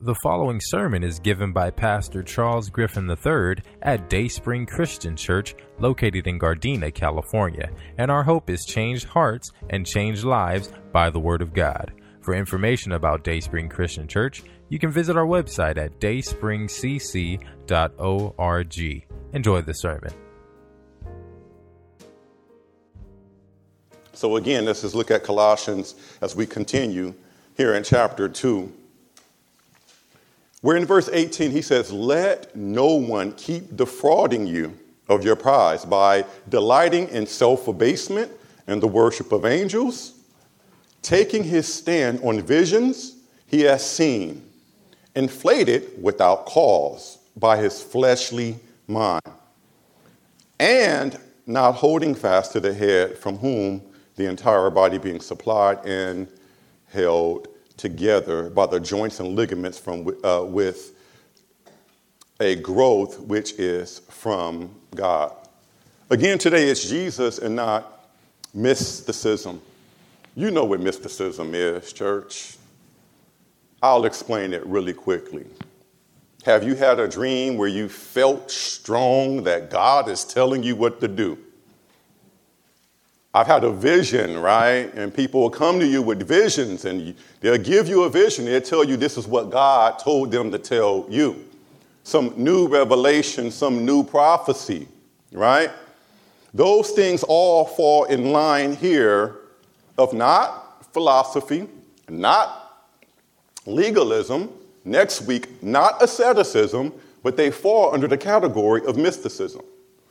The following sermon is given by Pastor Charles Griffin III at Dayspring Christian Church, located in Gardena, California, and our hope is changed hearts and changed lives by the Word of God. For information about Dayspring Christian Church, you can visit our website at dayspringcc.org. Enjoy the sermon. So again, let's just look at Colossians as we continue here in chapter 2. Where in verse 18 he says, "Let no one keep defrauding you of your prize by delighting in self-abasement and the worship of angels, taking his stand on visions he has seen, inflated without cause by his fleshly mind, and not holding fast to the head, from whom the entire body being supplied and held together by the joints and ligaments with a growth which is from God." Again, today it's Jesus and not mysticism. You know what mysticism is, church. I'll explain it really quickly. Have you had a dream where you felt strong that God is telling you what to do? I've had a vision, right? And people will come to you with visions and they'll give you a vision. They'll tell you this is what God told them to tell you. Some new revelation, some new prophecy, right? Those things all fall in line here of not philosophy, not legalism, next week, not asceticism, but they fall under the category of mysticism.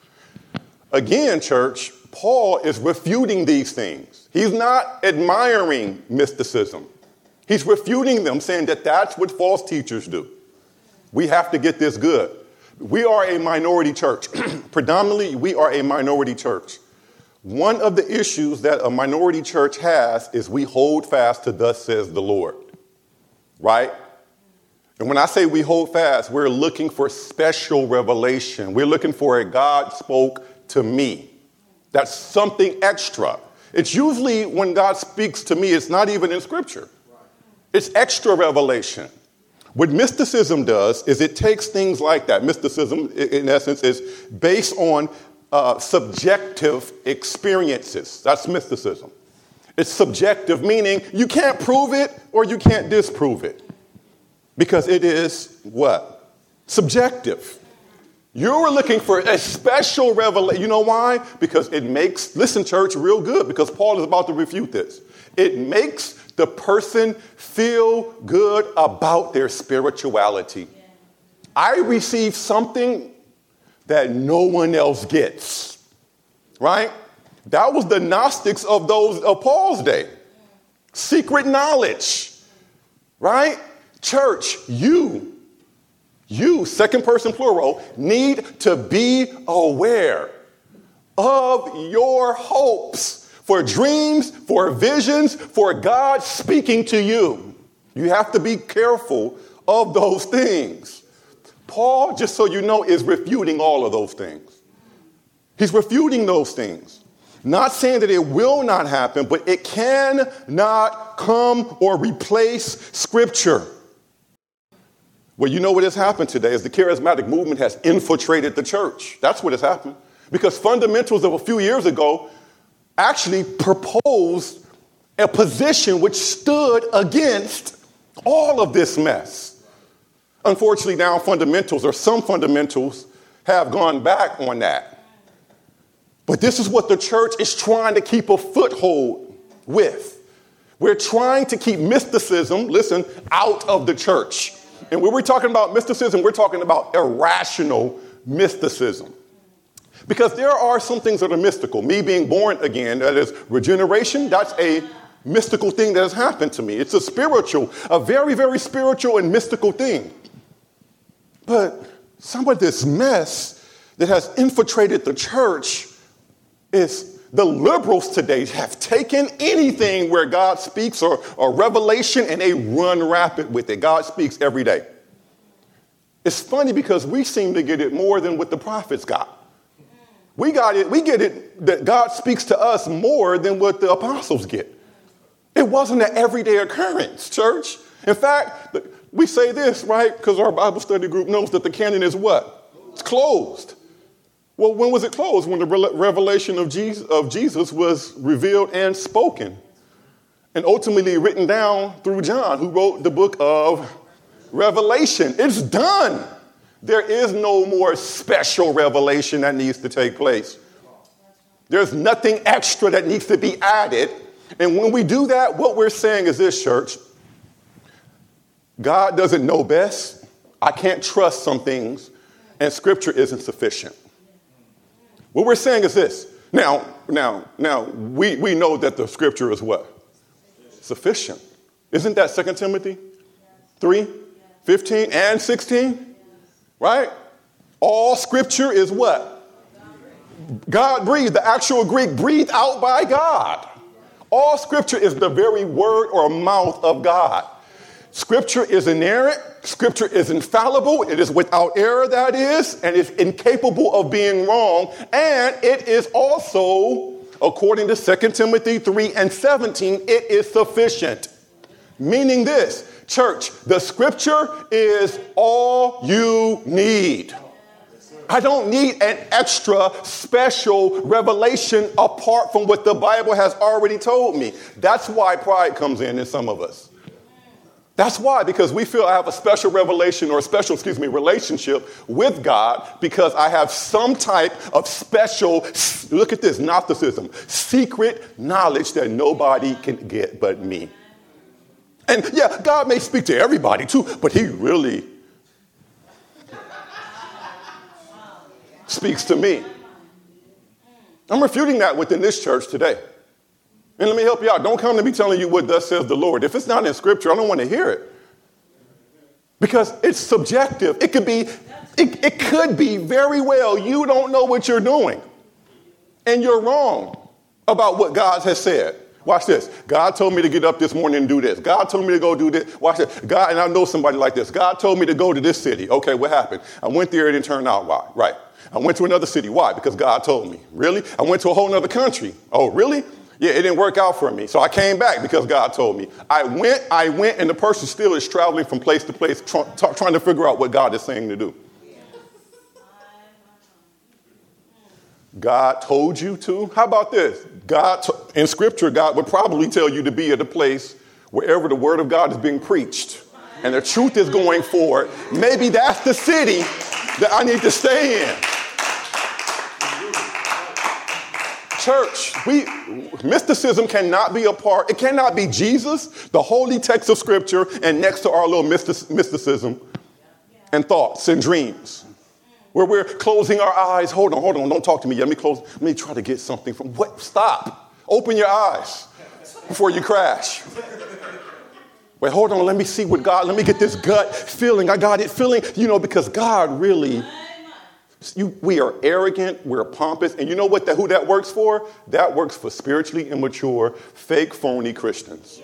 Again, church, Paul is refuting these things. He's not admiring mysticism. He's refuting them, saying that that's what false teachers do. We have to get this good. We are a minority church. Predominantly, we are a minority church. One of the issues that a minority church has is we hold fast to thus says the Lord, right? And when I say we hold fast, we're looking for special revelation. We're looking for a God spoke to me. That's something extra. It's usually when God speaks to me, it's not even in Scripture. It's extra revelation. What mysticism does is it takes things like that. Mysticism, in essence, is based on subjective experiences. That's mysticism. It's subjective, meaning you can't prove it or you can't disprove it. Because it is what? Subjective. You're looking for a special revelation. You know why? Because it makes, listen, church, real good, because Paul is about to refute this. It makes the person feel good about their spirituality. I receive something that no one else gets, right? That was the Gnostics of Paul's day. Secret knowledge, right? Church, you, second person plural, need to be aware of your hopes for dreams, for visions, for God speaking to you. You have to be careful of those things. Paul, just so you know, is refuting all of those things. He's refuting those things. Not saying that it will not happen, but it cannot come or replace Scripture. Well, you know what has happened today is the charismatic movement has infiltrated the church. That's what has happened. Because fundamentals of a few years ago actually proposed a position which stood against all of this mess. Unfortunately, now fundamentals, or some fundamentals, have gone back on that. But this is what the church is trying to keep a foothold with. We're trying to keep mysticism, listen, out of the church. And when we're talking about mysticism, we're talking about irrational mysticism. Because there are some things that are mystical. Me being born again, that is regeneration, that's a mystical thing that has happened to me. It's a very, very spiritual and mystical thing. But some of this mess that has infiltrated the church is the liberals today have taken anything where God speaks or revelation and they run rapid with it. God speaks every day. It's funny because we seem to get it more than what the prophets got. We get it that God speaks to us more than what the apostles get. It wasn't an everyday occurrence, church. In fact, We say this, right? Because our Bible study group knows that the canon is what? It's closed. Well, when was it closed? When the revelation of Jesus was revealed and spoken, and ultimately written down through John, who wrote the book of Revelation. It's done. There is no more special revelation that needs to take place. There's nothing extra that needs to be added. And when we do that, what we're saying is this, church. God doesn't know best. I can't trust some things, and Scripture isn't sufficient. What we're saying is this. Now, we know that the Scripture is what? Sufficient. Isn't that 2 Timothy 3, 15 and 16? Right? All Scripture is what? God breathed. The actual Greek, breathed out by God. All Scripture is the very word or mouth of God. Scripture is inerrant. Scripture is infallible. It is without error, that is, and it's incapable of being wrong. And it is also, according to 2 Timothy 3 and 17, it is sufficient. Meaning this, church, the Scripture is all you need. I don't need an extra special revelation apart from what the Bible has already told me. That's why pride comes in some of us. That's why, because we feel I have a special revelation or a special, relationship with God because I have some type of special, look at this, Gnosticism, secret knowledge that nobody can get but me. And yeah, God may speak to everybody too, but he really speaks to me. I'm refuting that within this church today. And let me help you out. Don't come to me telling you what thus says the Lord. If it's not in Scripture, I don't want to hear it. Because it's subjective. It could be very well you don't know what you're doing. And you're wrong about what God has said. Watch this. God told me to get up this morning and do this. God told me to go do this. Watch this. God, and I know somebody like this. God told me to go to this city. Okay, what happened? I went there, it didn't turn out right. I went to another city. Why? Because God told me. Really? I went to a whole other country. Oh, really? Yeah, it didn't work out for me. So I came back because God told me. I went, and the person still is traveling from place to place, trying to figure out what God is saying to do. God told you to? How about this? In Scripture, God would probably tell you to be at a place wherever the Word of God is being preached and the truth is going forward. Maybe that's the city that I need to stay in. Church, mysticism cannot be it cannot be Jesus, the holy text of Scripture, and next to our little mysticism and thoughts and dreams, where we're closing our eyes. Hold on, don't talk to me yet. Let me try to get something from, what? Stop. Open your eyes before you crash. Wait, hold on, let me see what God, let me get this gut feeling. I got it feeling, because God really... we are arrogant, we're pompous, and you know what? Who that works for? That works for spiritually immature, fake, phony Christians.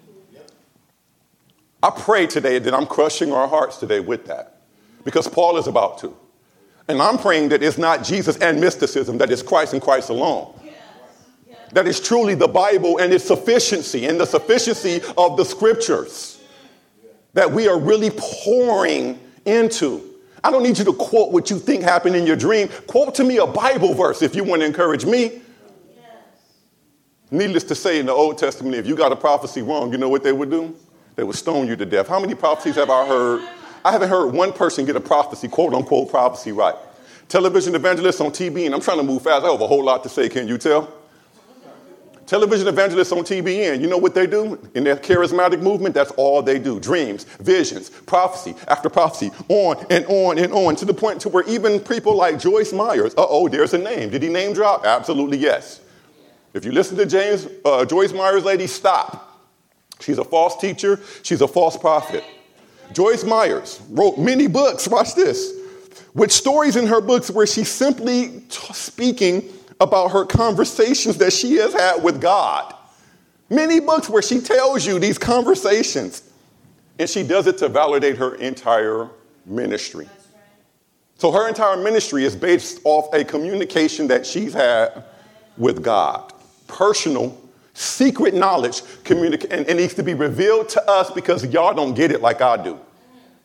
I pray today that I'm crushing our hearts today with that, because Paul is about to. And I'm praying that it's not Jesus and mysticism, that it's Christ and Christ alone. That is truly the Bible and its sufficiency and the sufficiency of the Scriptures that we are really pouring into. I don't need you to quote what you think happened in your dream. Quote to me a Bible verse if you want to encourage me. Yes. Needless to say, in the Old Testament, if you got a prophecy wrong, you know what they would do? They would stone you to death. How many prophecies have I heard? I haven't heard one person get a prophecy, quote unquote, prophecy right. Television evangelists on TBN. I'm trying to move fast. I have a whole lot to say. Can you tell? Television evangelists on TBN, you know what they do? In their charismatic movement, that's all they do. Dreams, visions, prophecy after prophecy, on and on and on, to the point to where even people like Joyce Myers, there's a name. Did he name drop? Absolutely yes. If you listen to Joyce Myers, lady, stop. She's a false teacher. She's a false prophet. Joyce Myers wrote many books, watch this, with stories in her books where she's simply speaking about her conversations that she has had with God. Many books where she tells you these conversations, and she does it to validate her entire ministry. So her entire ministry is based off a communication that she's had with God. Personal, secret knowledge, and it needs to be revealed to us because y'all don't get it like I do.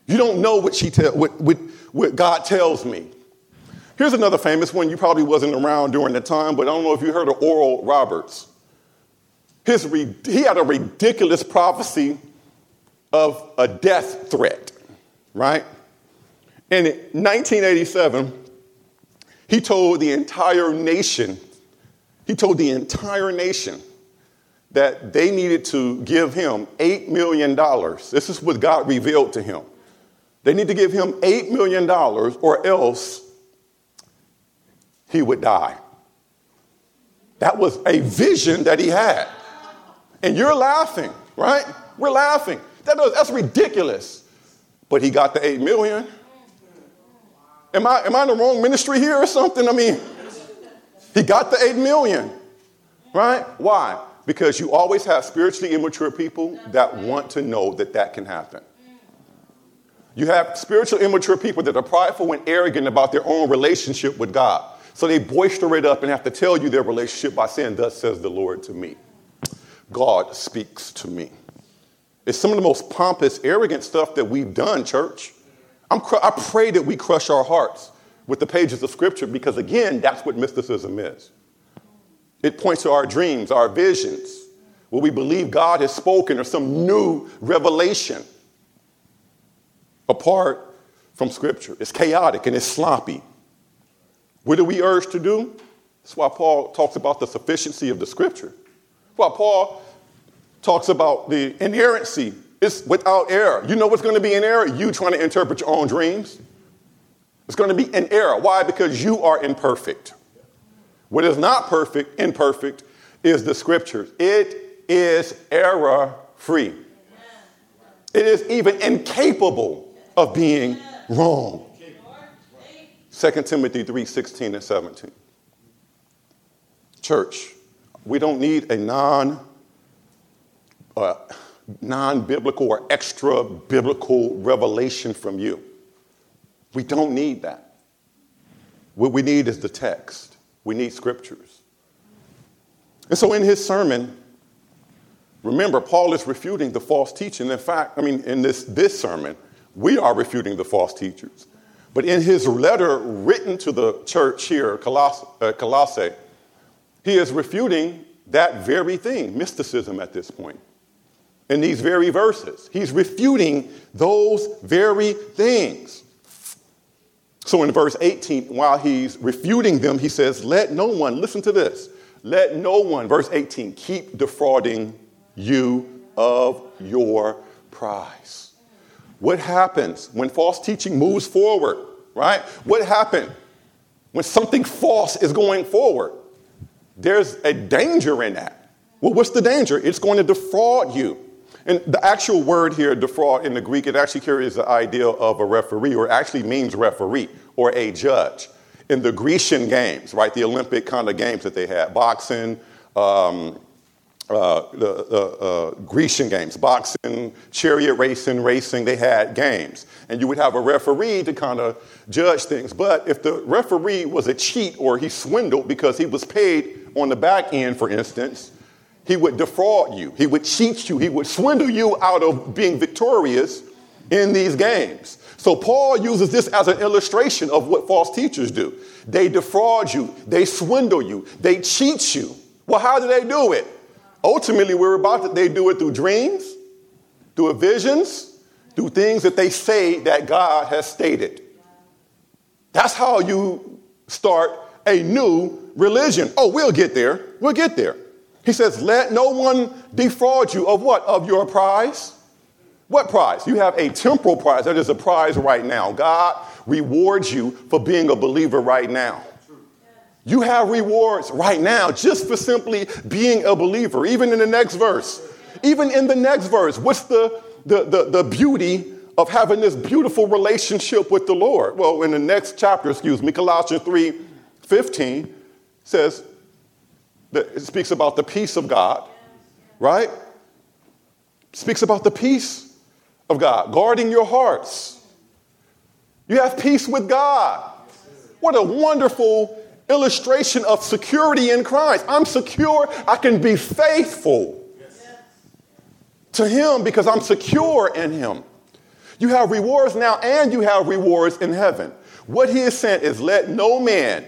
You don't know what God tells me. Here's another famous one. You probably wasn't around during the time, but I don't know if you heard of Oral Roberts. He had a ridiculous prophecy of a death threat, right? And in 1987, he told the entire nation that they needed to give him $8 million. This is what God revealed to him. They need to give him $8 million or else he would die. That was a vision that he had. And you're laughing, right? We're laughing. That's ridiculous. But he got the 8 million. Am I in the wrong ministry here or something? I mean, he got the 8 million, right? Why? Because you always have spiritually immature people that want to know that can happen. You have spiritually immature people that are prideful and arrogant about their own relationship with God. So they boister it up and have to tell you their relationship by saying, thus says the Lord to me. God speaks to me. It's some of the most pompous, arrogant stuff that we've done, church. I pray that we crush our hearts with the pages of Scripture because, again, that's what mysticism is. It points to our dreams, our visions, where we believe God has spoken or some new revelation apart from Scripture. It's chaotic and it's sloppy. What do we urge to do? That's why Paul talks about the sufficiency of the Scripture. Well, Paul talks about the inerrancy. It's without error. You know what's going to be in error? You trying to interpret your own dreams. It's going to be in error. Why? Because you are imperfect. What is not imperfect, is the Scriptures. It is error-free. It is even incapable of being wrong. 2 Timothy 3:16 and 17. Church, we don't need a non-biblical or extra-biblical revelation from you. We don't need that. What we need is the text. We need Scriptures. And so in his sermon, remember, Paul is refuting the false teaching. In fact, in this sermon, we are refuting the false teachers. But in his letter written to the church here, Colossae, he is refuting that very thing, mysticism at this point. In these very verses, he's refuting those very things. So in verse 18, while he's refuting them, he says, let no one, listen to this, let no one, verse 18, keep defrauding you of your prize. What happens when false teaching moves forward, right? What happens when something false is going forward? There's a danger in that. Well, what's the danger? It's going to defraud you. And the actual word here, defraud, in the Greek, it actually carries the idea of a referee, or it actually means referee or a judge. In the Grecian games, right, the Olympic kind of games that they had, boxing, the Grecian games, boxing, chariot racing, they had games. And you would have a referee to kind of judge things. But if the referee was a cheat or he swindled because he was paid on the back end, for instance, he would defraud you. He would cheat you. He would swindle you out of being victorious in these games. So Paul uses this as an illustration of what false teachers do. They defraud you. They swindle you. They cheat you. Well, how do they do it? Ultimately, they do it through dreams, through visions, through things that they say that God has stated. That's how you start a new religion. Oh, we'll get there. We'll get there. He says, let no one defraud you of what? Of your prize. What prize? You have a temporal prize. That is a prize right now. God rewards you for being a believer right now. You have rewards right now just for simply being a believer. Even in the next verse. What's the beauty of having this beautiful relationship with the Lord? Well, in the next chapter, Colossians 3:15 says, it speaks about the peace of God, right? Speaks about the peace of God, guarding your hearts. You have peace with God. What a wonderful illustration of security in Christ. I'm secure. I can be faithful to him because I'm secure in him. You have rewards now and you have rewards in heaven. What he is saying is let no man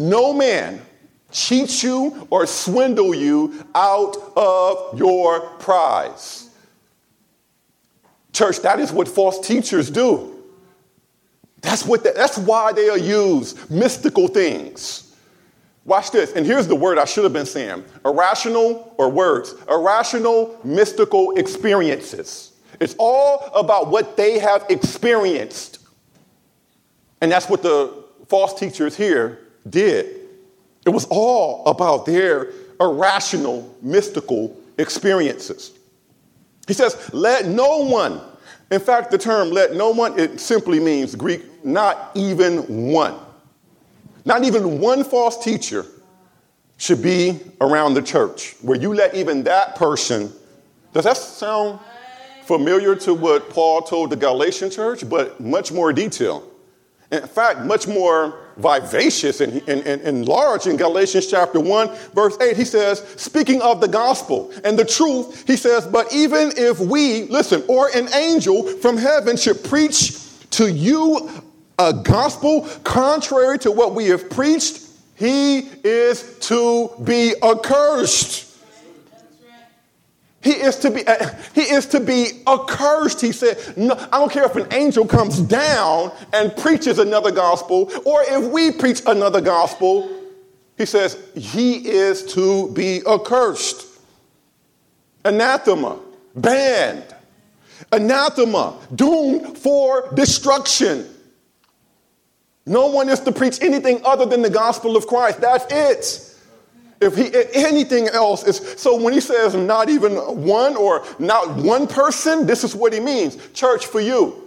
cheat you or swindle you out of your prize. Church, that is what false teachers do. That's why they'll use mystical things. Watch this. And here's the word I should have been saying. Irrational mystical experiences. It's all about what they have experienced. And that's what the false teachers here did. It was all about their irrational mystical experiences. He says, let no one, in fact, the term let no one, it simply means Greek, not even one. Not even one false teacher should be around the church where you let even that person. Does that sound familiar to what Paul told the Galatian church, but much more detailed? In fact, much more vivacious and large in Galatians chapter 1, verse 8. He says, speaking of the gospel and the truth, he says, but even if we, listen, or an angel from heaven should preach to you a gospel contrary to what we have preached, he is to be accursed. He is to be accursed, he said. No, I don't care if an angel comes down and preaches another gospel, or if we preach another gospel, he says, he is to be accursed. Anathema, banned. Anathema, doomed for destruction. No one is to preach anything other than the gospel of Christ. That's it. If anything else is, so when he says not even one or not one person, this is what he means. Church, for you,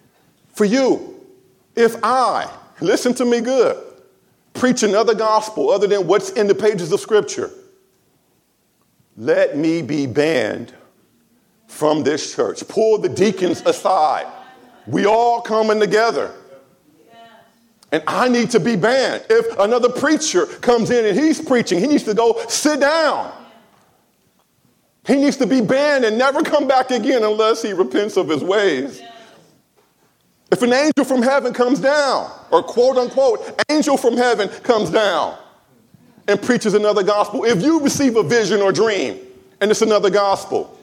if I, listen to me good, preach another gospel other than what's in the pages of Scripture, let me be banned from this church. Pull the deacons aside. We all coming together. And I need to be banned. If another preacher comes in and he's preaching, he needs to go sit down. He needs to be banned and never come back again unless he repents of his ways. If an angel from heaven comes down, or quote unquote, angel from heaven comes down and preaches another gospel, if you receive a vision or dream and it's another gospel,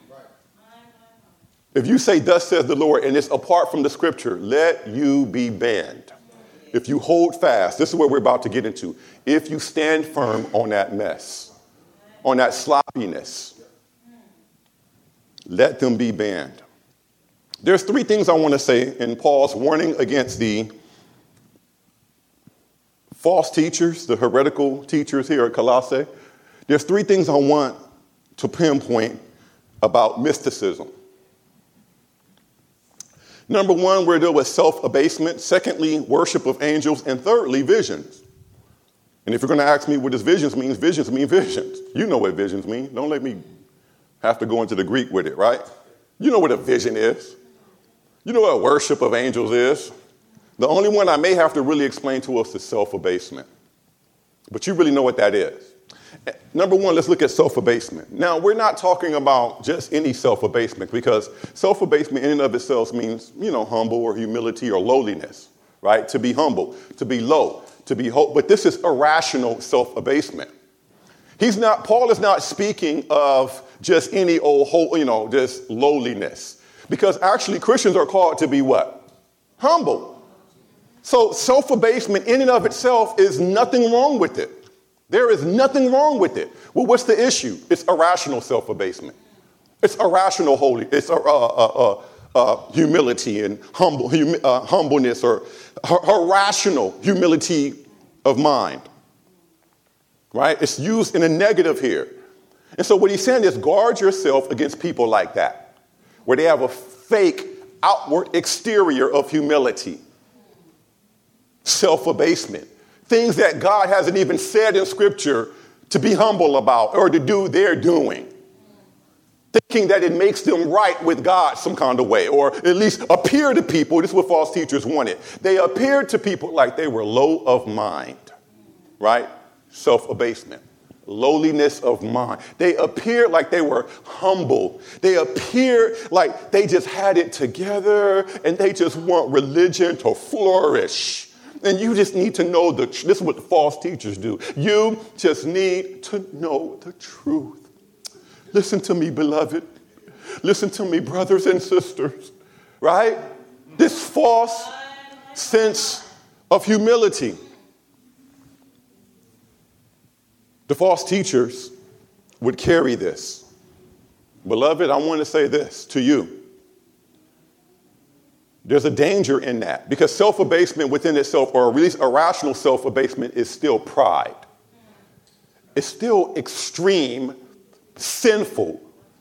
if you say, thus says the Lord, and it's apart from the Scripture, let you be banned. If you hold fast, this is what we're about to get into. If you stand firm on that mess, on that sloppiness, let them be banned. There's three things I want to say in Paul's warning against the false teachers, the heretical teachers here at Colossae. There's three things I want to pinpoint about mysticism. Number one, we're dealing with self-abasement. Secondly, worship of angels. And thirdly, visions. And if you're going to ask me what does visions mean visions. You know what visions mean. Don't let me have to go into the Greek with it, right? You know what a vision is. You know what worship of angels is. The only one I may have to really explain to us is self-abasement. But you really know what that is. Number one, let's look at self-abasement. Now, we're not talking about just any self-abasement because self-abasement in and of itself means, humble or humility or lowliness, right? To be humble, to be low, to be but this is irrational self-abasement. Paul is not speaking of just any old, just lowliness. Because actually Christians are called to be what? Humble. So self-abasement in and of itself is nothing wrong with it. There is nothing wrong with it. Well, what's the issue? It's irrational self-abasement. It's irrational holiness. It's humility and humbleness or irrational humility of mind. Right? It's used in a negative here. And so what he's saying is guard yourself against people like that, where they have a fake outward exterior of humility, self-abasement. Things that God hasn't even said in Scripture to be humble about or to do, they're doing. Thinking that it makes them right with God some kind of way, or at least appear to people. This is what false teachers wanted. They appeared to people like they were low of mind, right? Self-abasement, lowliness of mind. They appeared like they were humble. They appeared like they just had it together and they just want religion to flourish. And you just need to know this is what the false teachers do. You just need to know the truth. Listen to me, beloved. Listen to me, brothers and sisters, right? This false sense of humility. The false teachers would carry this. Beloved, I want to say this to you. There's a danger in that because self-abasement within itself, or at least irrational self-abasement, is still pride. It's still extreme, sinful,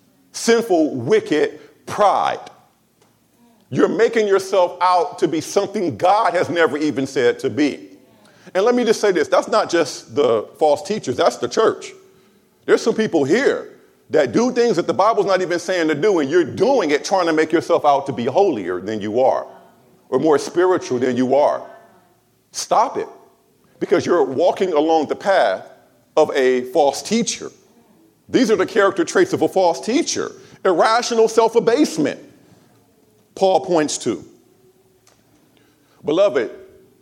wicked pride. You're making yourself out to be something God has never even said to be. And let me just say this, that's not just the false teachers, that's the church. There's some people here that do things that the Bible's not even saying to do, and you're doing it trying to make yourself out to be holier than you are, or more spiritual than you are. Stop it, because you're walking along the path of a false teacher. These are the character traits of a false teacher. Irrational self-abasement, Paul points to. Beloved,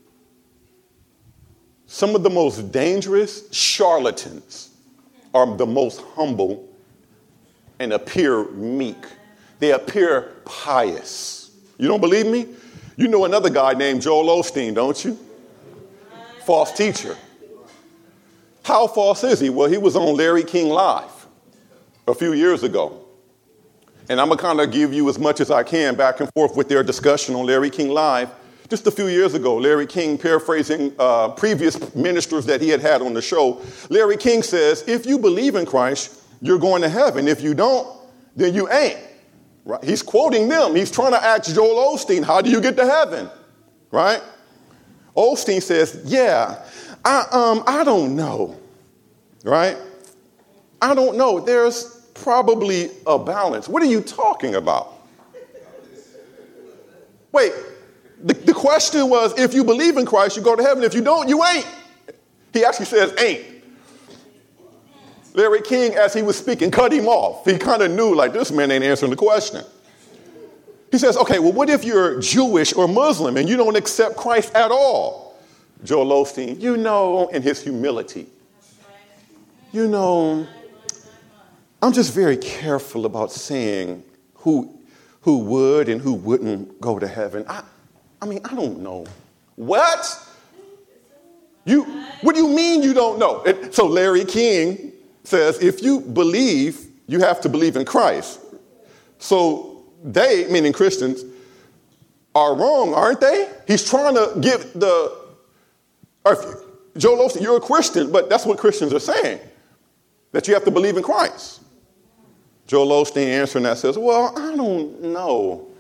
some of the most dangerous charlatans are the most humble and appear meek. They appear pious. You don't believe me? You know another guy named Joel Osteen, don't you? False teacher. How false is he? Well, he was on Larry King Live a few years ago. And I'm going to kind of give you as much as I can back and forth with their discussion on Larry King Live. Just a few years ago, Larry King, paraphrasing previous ministers that he had on the show, Larry King says, if you believe in Christ, you're going to heaven. If you don't, then you ain't. Right? He's quoting them. He's trying to ask Joel Osteen, how do you get to heaven? Right? Osteen says, yeah, I don't know. Right? I don't know. There's probably a balance. What are you talking about? Wait. The question was, if you believe in Christ, you go to heaven. If you don't, you ain't. He actually says ain't. Larry King, as he was speaking, cut him off. He kind of knew, like, this man ain't answering the question. He says, okay, well, what if you're Jewish or Muslim and you don't accept Christ at all? Joel Osteen, you know, in his humility, you know, I'm just very careful about saying who would and who wouldn't go to heaven. I mean, I don't know. What? What do you mean you don't know? So Larry King says, if you believe, you have to believe in Christ. So they, meaning Christians, are wrong, aren't they? He's trying to give Joel Osteen, you're a Christian, but that's what Christians are saying, that you have to believe in Christ. Joel Osteen answering that says, well, I don't know.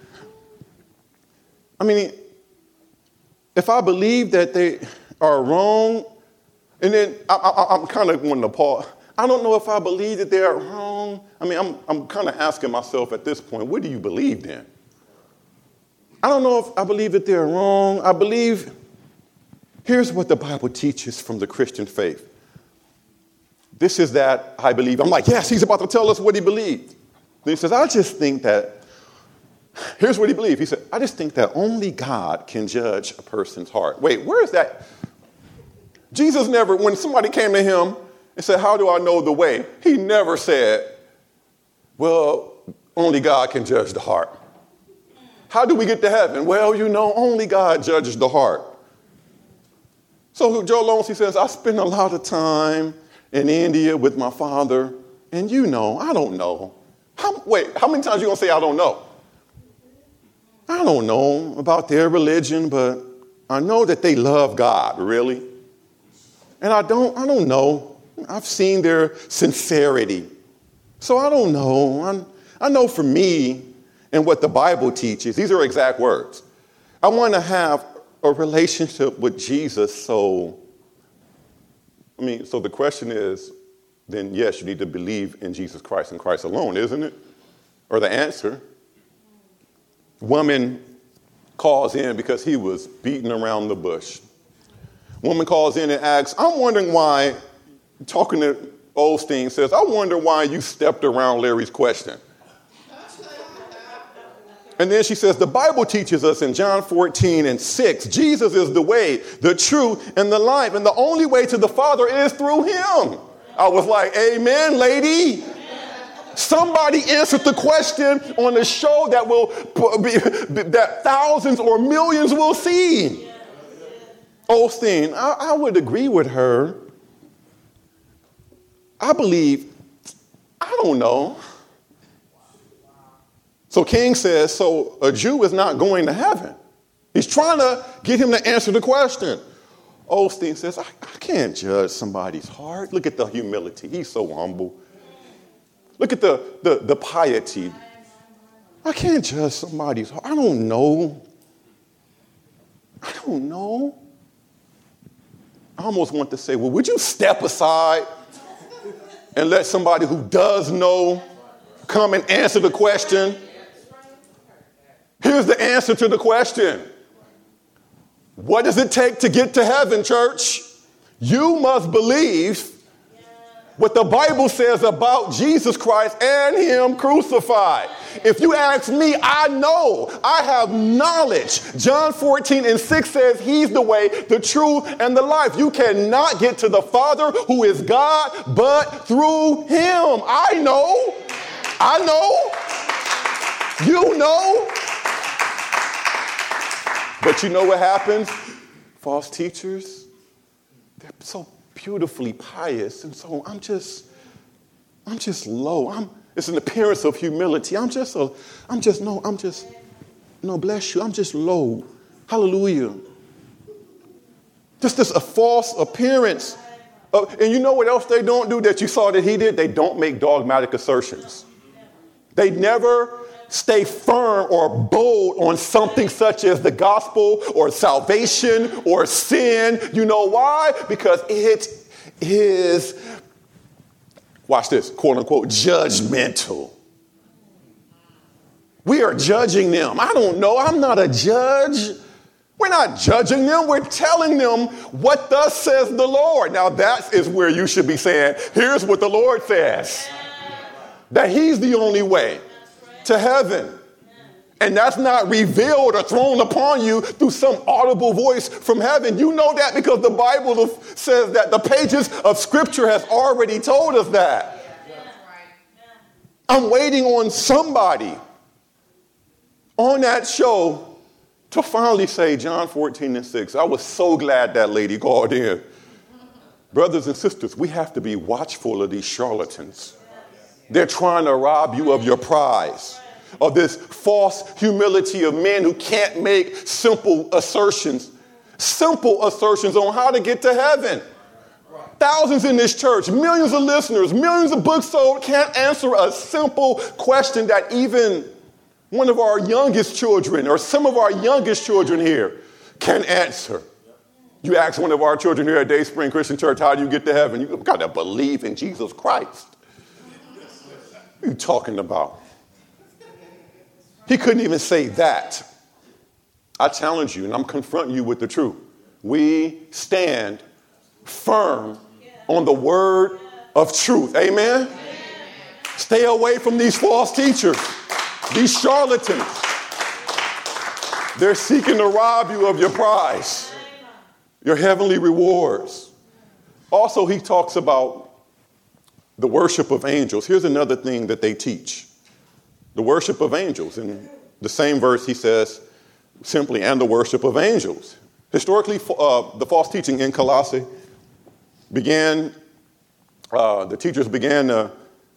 I mean, if I believe that they are wrong, and then I'm kind of wanting to pause. I don't know if I believe that they are wrong. I mean, I'm kind of asking myself at this point, what do you believe then? I don't know if I believe that they're wrong. I believe, here's what the Bible teaches from the Christian faith. This is that I believe. I'm like, yes, he's about to tell us what he believed. Then he says, I just think that, here's what he believed. He said, I just think that only God can judge a person's heart. Wait, where is that? Jesus never, when somebody came to him and said, how do I know the way? He never said, well, only God can judge the heart. How do we get to heaven? Well, you know, only God judges the heart. So Joel Osteen says, I spend a lot of time in India with my father, and you know, I don't know. How many times are you going to say I don't know? I don't know about their religion, but I know that they love God, really. And I don't know. I've seen their sincerity. So I don't know. I know for me and what the Bible teaches, these are exact words. I want to have a relationship with Jesus. So the question is, then yes, you need to believe in Jesus Christ and Christ alone, isn't it? Or the answer. Woman calls in because he was beaten around the bush. Woman calls in and asks, I'm wondering why, talking to Osteen says, I wonder why you stepped around Larry's question. And then she says, the Bible teaches us in John 14:6, Jesus is the way, the truth, and the life. And the only way to the Father is through him. I was like, amen, lady. Somebody answered the question on the show that thousands or millions will see. Osteen, I would agree with her. I believe, I don't know. So King says, so a Jew is not going to heaven. He's trying to get him to answer the question. Osteen says, I can't judge somebody's heart. Look at the humility. He's so humble. Look at the piety. I can't judge somebody's heart. I don't know. I almost want to say, well, would you step aside and let somebody who does know come and answer the question? Here's the answer to the question. What does it take to get to heaven, church? You must believe what the Bible says about Jesus Christ and him crucified. If you ask me, I know, I have knowledge. John 14:6 says he's the way, the truth, and the life. You cannot get to the Father, who is God, but through him. I know. You know. But you know what happens? False teachers, they're so beautifully pious, and so I'm just low. It's an appearance of humility. No, bless you. I'm just low. Hallelujah. Just this a false appearance. And you know what else they don't do that you saw that he did? They don't make dogmatic assertions. They never stay firm or bold on something such as the gospel or salvation or sin. You know why? Because it is, watch this, quote unquote, judgmental. We are judging them. I don't know. I'm not a judge. We're not judging them. We're telling them what thus says the Lord. Now that is where you should be saying, here's what the Lord says. That he's the only way to heaven. And that's not revealed or thrown upon you through some audible voice from heaven. You know that because the Bible says that the pages of Scripture has already told us that. I'm waiting on somebody on that show to finally say John 14:6. I was so glad that lady called in. Brothers and sisters, we have to be watchful of these charlatans. They're trying to rob you of your prize, of this false humility of men who can't make simple assertions on how to get to heaven. Thousands in this church, millions of listeners, millions of books sold, can't answer a simple question that even one of our youngest children or some of our youngest children here can answer. You ask one of our children here at Dayspring Christian Church, how do you get to heaven? You've got to believe in Jesus Christ. What are you talking about? He couldn't even say that. I challenge you, and I'm confronting you with the truth. We stand firm on the word of truth. Amen? Stay away from these false teachers, these charlatans. They're seeking to rob you of your prize, your heavenly rewards. Also, he talks about the worship of angels. Here's another thing that they teach. The worship of angels. In the same verse, he says simply, and the worship of angels. Historically, the false teaching in Colossae the teachers began to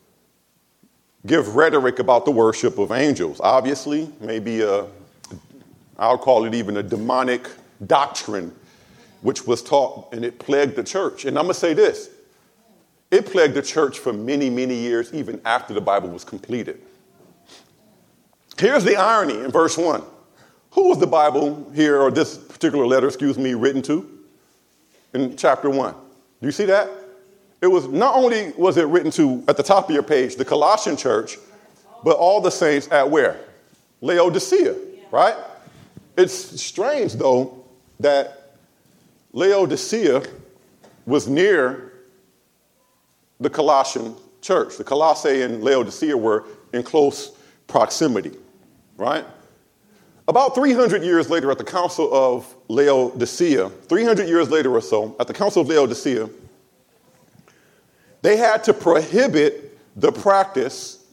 give rhetoric about the worship of angels. Obviously, maybe I'll call it even a demonic doctrine, which was taught, and it plagued the church. And I'm going to say this. It plagued the church for many, many years, even after the Bible was completed. Here's the irony in verse 1. Who was the Bible here, or this particular letter, written to in chapter 1? Do you see that? It was not only was it written to, at the top of your page, the Colossian church, but all the saints at where? Laodicea, right? It's strange, though, that Laodicea was near the Colossian church. The Colossae and Laodicea were in close proximity, right? About 300 years later at the Council of Laodicea, 300 years later or so, at the Council of Laodicea, they had to prohibit the practice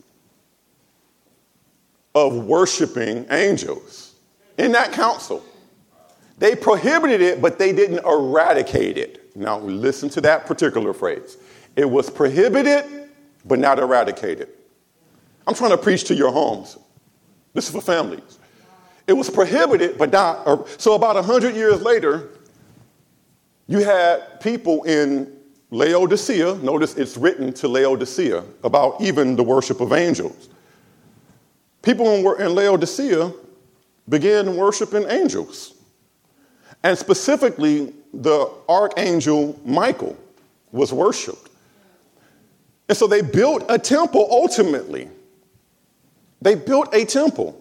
of worshiping angels in that council. They prohibited it, but they didn't eradicate it. Now, listen to that particular phrase. It was prohibited, but not eradicated. I'm trying to preach to your homes. This is for families. It was prohibited, but not. So about 100 years later, you had people in Laodicea. Notice it's written to Laodicea about even the worship of angels. People in Laodicea began worshiping angels. And specifically, the archangel Michael was worshiped. And so they built a temple ultimately. They built a temple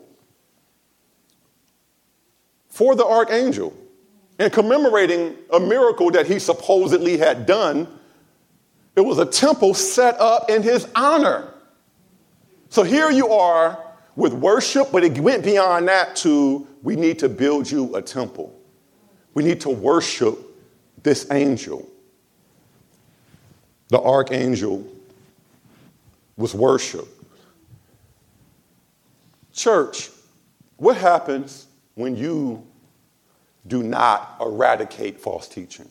for the archangel and commemorating a miracle that he supposedly had done. It was a temple set up in his honor. So here you are with worship, but it went beyond that to, we need to build you a temple. We need to worship this angel. The archangel was worshiped. Church, what happens when you do not eradicate false teaching?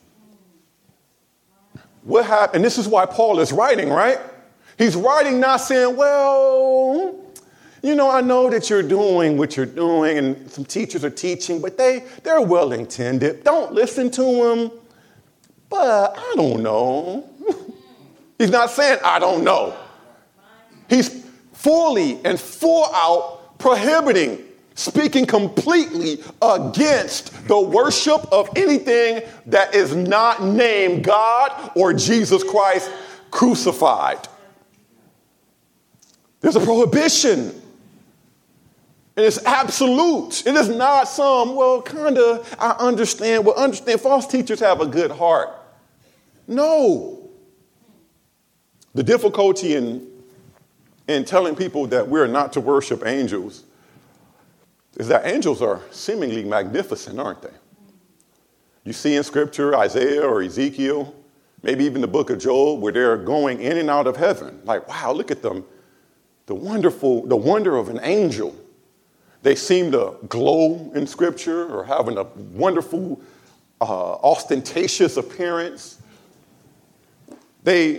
What happened? And this is why Paul is writing, right? He's writing not saying, well, you know, I know that you're doing what you're doing and some teachers are teaching, but they're well-intended. Don't listen to them. But I don't know. He's not saying, I don't know. He's fully and full out prohibiting, speaking completely against the worship of anything that is not named God or Jesus Christ crucified. There's a prohibition. And it's absolute. It is not some, well, kind of, I understand. Well, understand, false teachers have a good heart. No. The difficulty in telling people that we're not to worship angels is that angels are seemingly magnificent, aren't they? You see in Scripture, Isaiah or Ezekiel, maybe even the book of Job, where they're going in and out of heaven. Like, wow, look at them. The wonder of an angel. They seem to glow in Scripture or having a wonderful, ostentatious appearance. The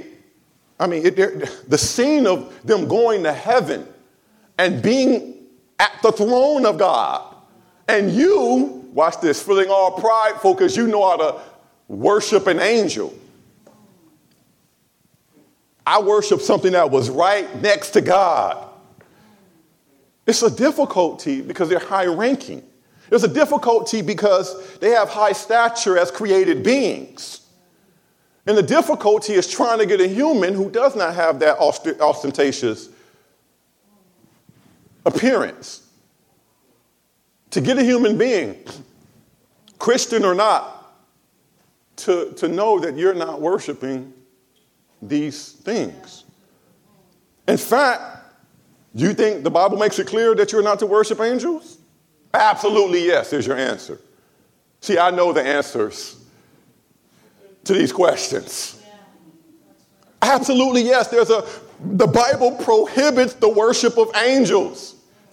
scene of them going to heaven and being at the throne of God, and you, watch this, feeling all prideful because you know how to worship an angel. I worship something that was right next to God. It's a difficulty because they're high ranking. There's a difficulty because they have high stature as created beings. And the difficulty is trying to get a human who does not have that ostentatious appearance. To get a human being, Christian or not, to know that you're not worshiping these things. In fact, do you think the Bible makes it clear that you're not to worship angels? Absolutely yes, is your answer. See, I know the answers to these questions. Absolutely yes. The Bible prohibits the worship of angels.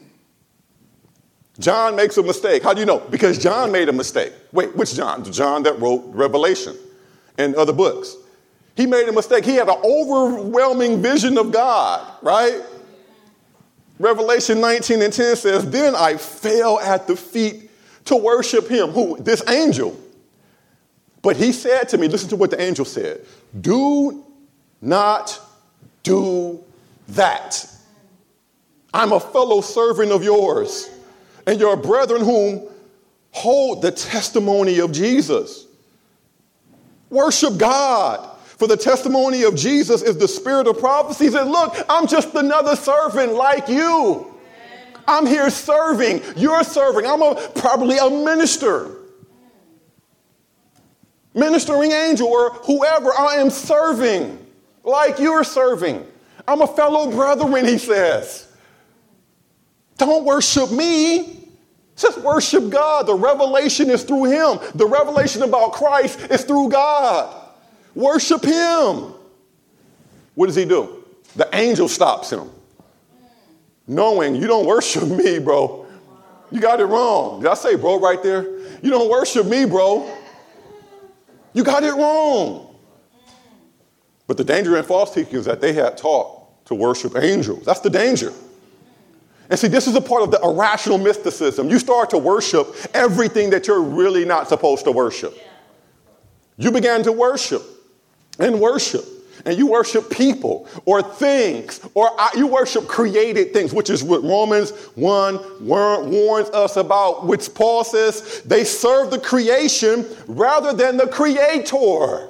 John makes a mistake. How do you know? Because John made a mistake. Wait, which John? The John that wrote Revelation and other books. He made a mistake. He had an overwhelming vision of God, right? Revelation 19:10 says, then I fell at the feet to worship him. Who? This angel. But he said to me, listen to what the angel said, do not do that. I'm a fellow servant of yours and your brethren whom hold the testimony of Jesus. Worship God. For the testimony of Jesus is the spirit of prophecy. He said, look, I'm just another servant like you. I'm here serving. You're serving. I'm probably a minister. Ministering angel or whoever I am serving. like you're serving. I'm a fellow brethren, he says. Don't worship me. Just worship God. The revelation is through him. The revelation about Christ is through God. Worship him. What does he do? The angel stops him. Knowing you don't worship me, bro. You got it wrong. Did I say bro right there? You don't worship me, bro. You got it wrong. But the danger in false teaching is that they had taught to worship angels. That's the danger. And see, this is a part of the irrational mysticism. You start to worship everything that you're really not supposed to worship. You began to worship, and you worship people or things, or you worship created things, which is what Romans 1 warns us about, which Paul says they serve the creation rather than the creator.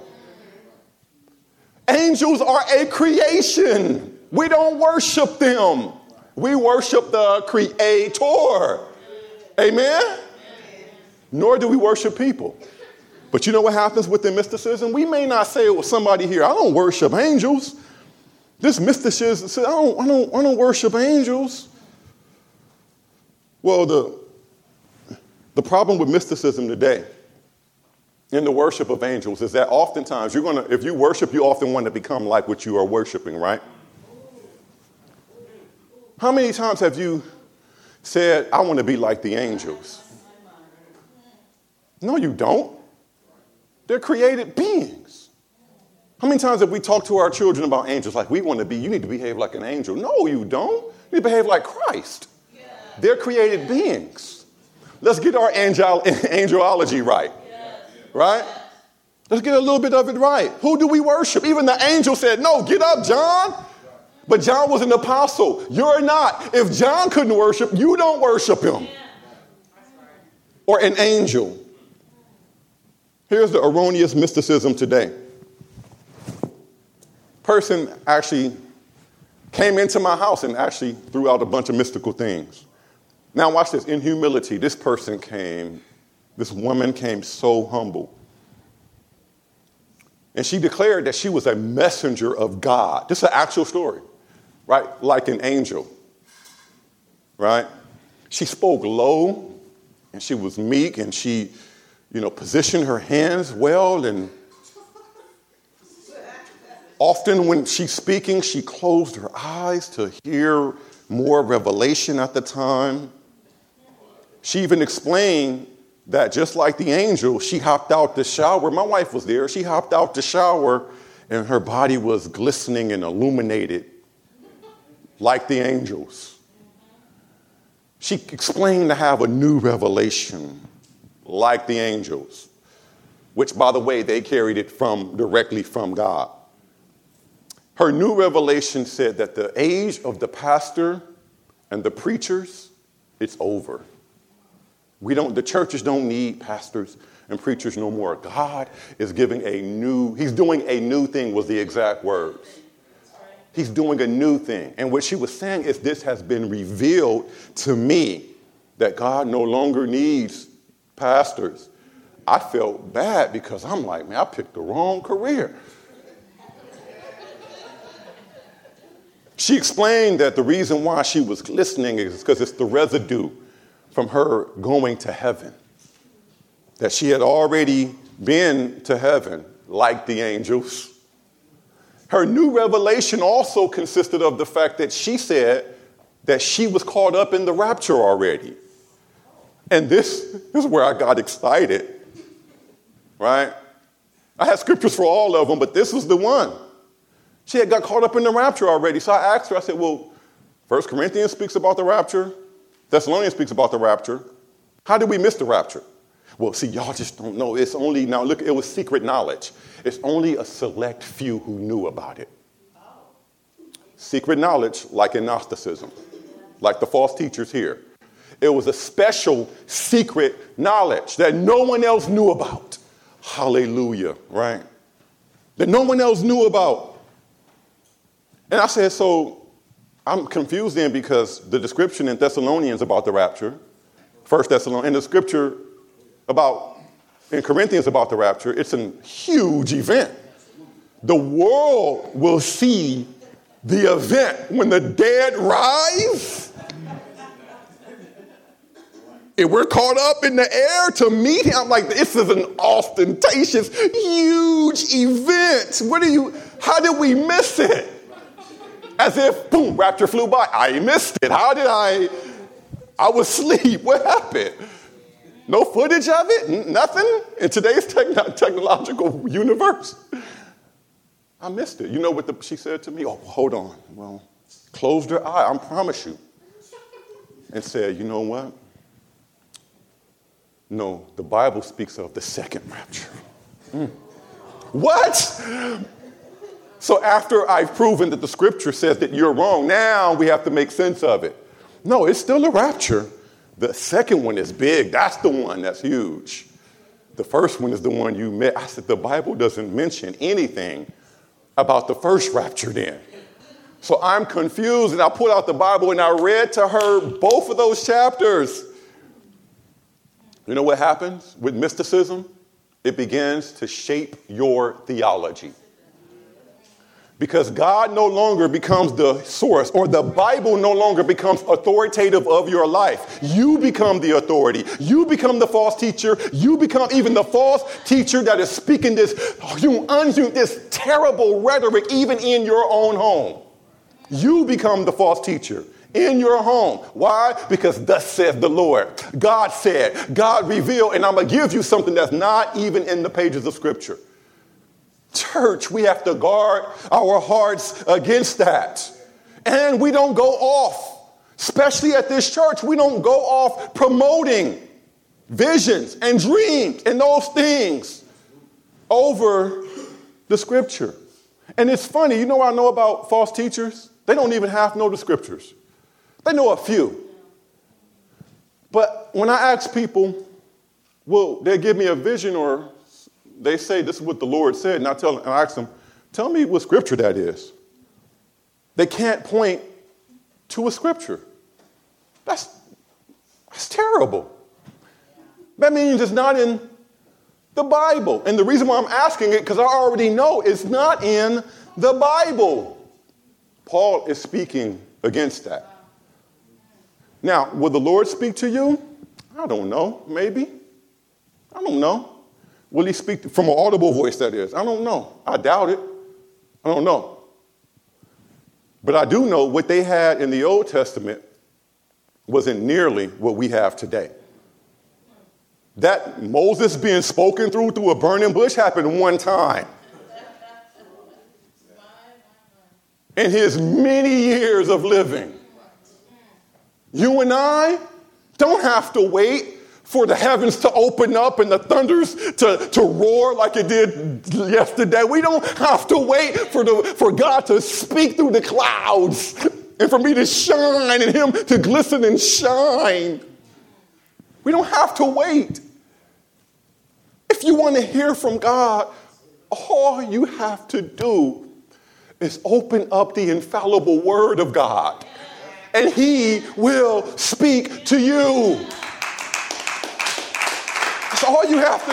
Angels are a creation. We don't worship them. We worship the creator. Amen? Nor do we worship people. But you know what happens within mysticism? We may not say it with somebody here, I don't worship angels. This mysticism says, I don't worship angels. Well, the problem with mysticism today in the worship of angels is that oftentimes if you worship, you often want to become like what you are worshiping, right? How many times have you said, I want to be like the angels? No, you don't. They're created beings. How many times have we talked to our children about angels? Like, you need to behave like an angel. No, you don't. You need to behave like Christ. Yeah. They're created beings. Let's get our angelology right. Yeah. Right? Let's get a little bit of it right. Who do we worship? Even the angel said, no, get up, John. But John was an apostle. You're not. If John couldn't worship, you don't worship him. Or an angel. Here's the erroneous mysticism today. Person actually came into my house and actually threw out a bunch of mystical things. Now watch this. In humility, this woman came so humble. And she declared that she was a messenger of God. This is an actual story, right? Like an angel, right? She spoke low and she was meek and she, positioned her hands well. And often when she's speaking, she closed her eyes to hear more revelation at the time. She even explained that just like the angel, she hopped out the shower. My wife was there. She hopped out the shower and her body was glistening and illuminated like the angels. She explained to have a new revelation like the angels, which, by the way, they carried it directly from God. Her new revelation said that the age of the pastor and the preachers, it's over. The churches don't need pastors and preachers no more. God is he's doing a new thing was the exact words. He's doing a new thing. And what she was saying is this has been revealed to me that God no longer needs pastors. I felt bad because I'm like, man, I picked the wrong career. She explained that the reason why she was glistening is because it's the residue from her going to heaven. That she had already been to heaven like the angels. Her new revelation also consisted of the fact that she said that she was caught up in the rapture already. And this is where I got excited, right? I had scriptures for all of them, but this was the one. She had got caught up in the rapture already. So I asked her, I said, well, 1 Corinthians speaks about the rapture. Thessalonians speaks about the rapture. How did we miss the rapture? Well, see, y'all just don't know. It's only, now look, it was secret knowledge. It's only a select few who knew about it. Secret knowledge, like in Gnosticism, like the false teachers here. It was a special secret knowledge that no one else knew about. Hallelujah, right? That no one else knew about. And I said, so I'm confused then because the description in Thessalonians about the rapture, 1 Thessalonians, and the scripture in Corinthians about the rapture, it's a huge event. The world will see the event when the dead rise. If we're caught up in the air to meet him, like this is an ostentatious, huge event. How did we miss it? As if, boom, rapture flew by. I missed it. How did I was asleep. What happened? No footage of it? Nothing? In today's technological universe? I missed it. You know what she said to me? Oh, hold on. Well, closed her eye, I promise you. And said, you know what? No, the Bible speaks of the second rapture. What? So after I've proven that the scripture says that you're wrong, now we have to make sense of it. No, it's still a rapture. The second one is big. That's the one that's huge. The first one is the one you met. I said, the Bible doesn't mention anything about the first rapture then. So I'm confused, and I pulled out the Bible and I read to her both of those chapters. You know what happens with mysticism? It begins to shape your theology. Because God no longer becomes the source, or the Bible no longer becomes authoritative of your life. You become the authority. You become the false teacher. You become even the false teacher that is speaking this terrible rhetoric even in your own home. You become the false teacher in your home. Why? Because thus says the Lord. God said, God revealed, and I'm going to give you something that's not even in the pages of Scripture. Church, we have to guard our hearts against that. And we don't go off, especially at this church, we don't go off promoting visions and dreams and those things over the Scripture. And it's funny, you know what I know about false teachers? They don't even have to know the Scriptures. They know a few. But when I ask people, will they give me a vision, or they say this is what the Lord said, and I ask them, tell me what scripture that is. They can't point to a scripture. That's terrible. That means it's not in the Bible. And the reason why I'm asking it, because I already know it's not in the Bible. Paul is speaking against that. Now, will the Lord speak to you? I don't know. Maybe. I don't know. Will he speak from an audible voice, that is? I don't know. I doubt it. I don't know. But I do know what they had in the Old Testament wasn't nearly what we have today. That Moses being spoken through a burning bush happened one time. In his many years of living. You and I don't have to wait for the heavens to open up and the thunders to roar like it did yesterday. We don't have to wait for God to speak through the clouds and for me to shine and him to glisten and shine. We don't have to wait. If you want to hear from God, all you have to do is open up the infallible word of God, and he will speak to you. That's all you have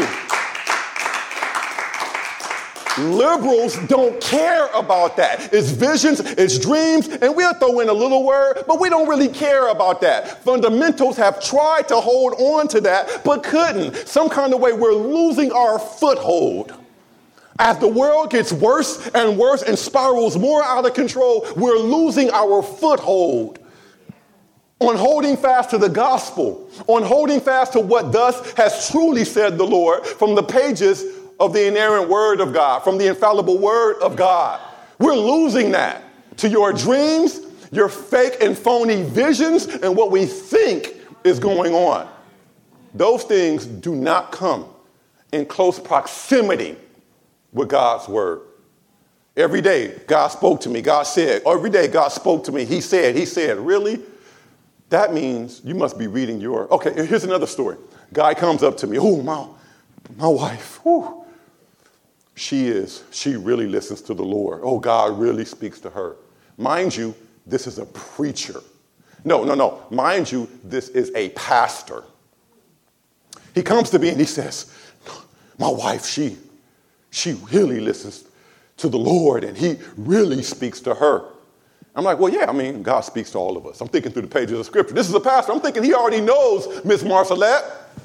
to do. Liberals don't care about that. It's visions, it's dreams, and we'll throw in a little word, but we don't really care about that. Fundamentals have tried to hold on to that, but couldn't. Some kind of way we're losing our foothold. As the world gets worse and spirals more out of control, we're losing our foothold on holding fast to the gospel, on holding fast to what thus has truly said the Lord from the pages of the inerrant word of God, from the infallible word of God. We're losing that to your dreams, your fake and phony visions, and what we think is going on. Those things do not come in close proximity with God's word. Every day, God spoke to me. God said. Every day, God spoke to me. He said. Really? That means you must be reading your... Okay, here's another story. Guy comes up to me. Oh, my wife. Whew. She really listens to the Lord. Oh, God really speaks to her. Mind you, this is a preacher. No. Mind you, this is a pastor. He comes to me and he says, my wife, she really listens to the Lord, and he really speaks to her. I'm like, well, yeah, I mean, God speaks to all of us. I'm thinking through the pages of Scripture. This is a pastor. I'm thinking he already knows Miss Marcelette.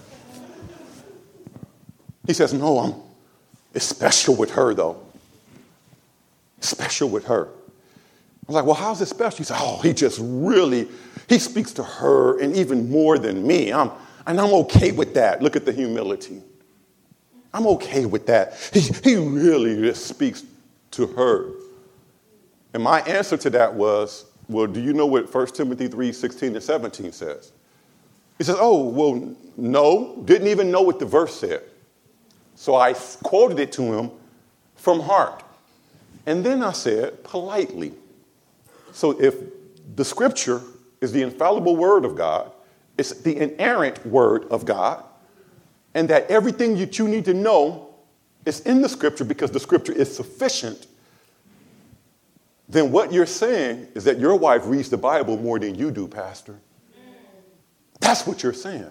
He says, no, it's special with her, though. Special with her. I was like, well, how's it special? He said, he speaks to her and even more than me. And I'm okay with that. Look at the humility. I'm okay with that. He really just speaks to her. And my answer to that was, well, do you know what 1 Timothy 3:16 and 17 says? He says, oh, well, no, didn't even know what the verse said. So I quoted it to him from heart. And then I said, politely. So if the Scripture is the infallible word of God, it's the inerrant word of God, and that everything that you need to know is in the Scripture because the Scripture is sufficient, then what you're saying is that your wife reads the Bible more than you do, Pastor. That's what you're saying.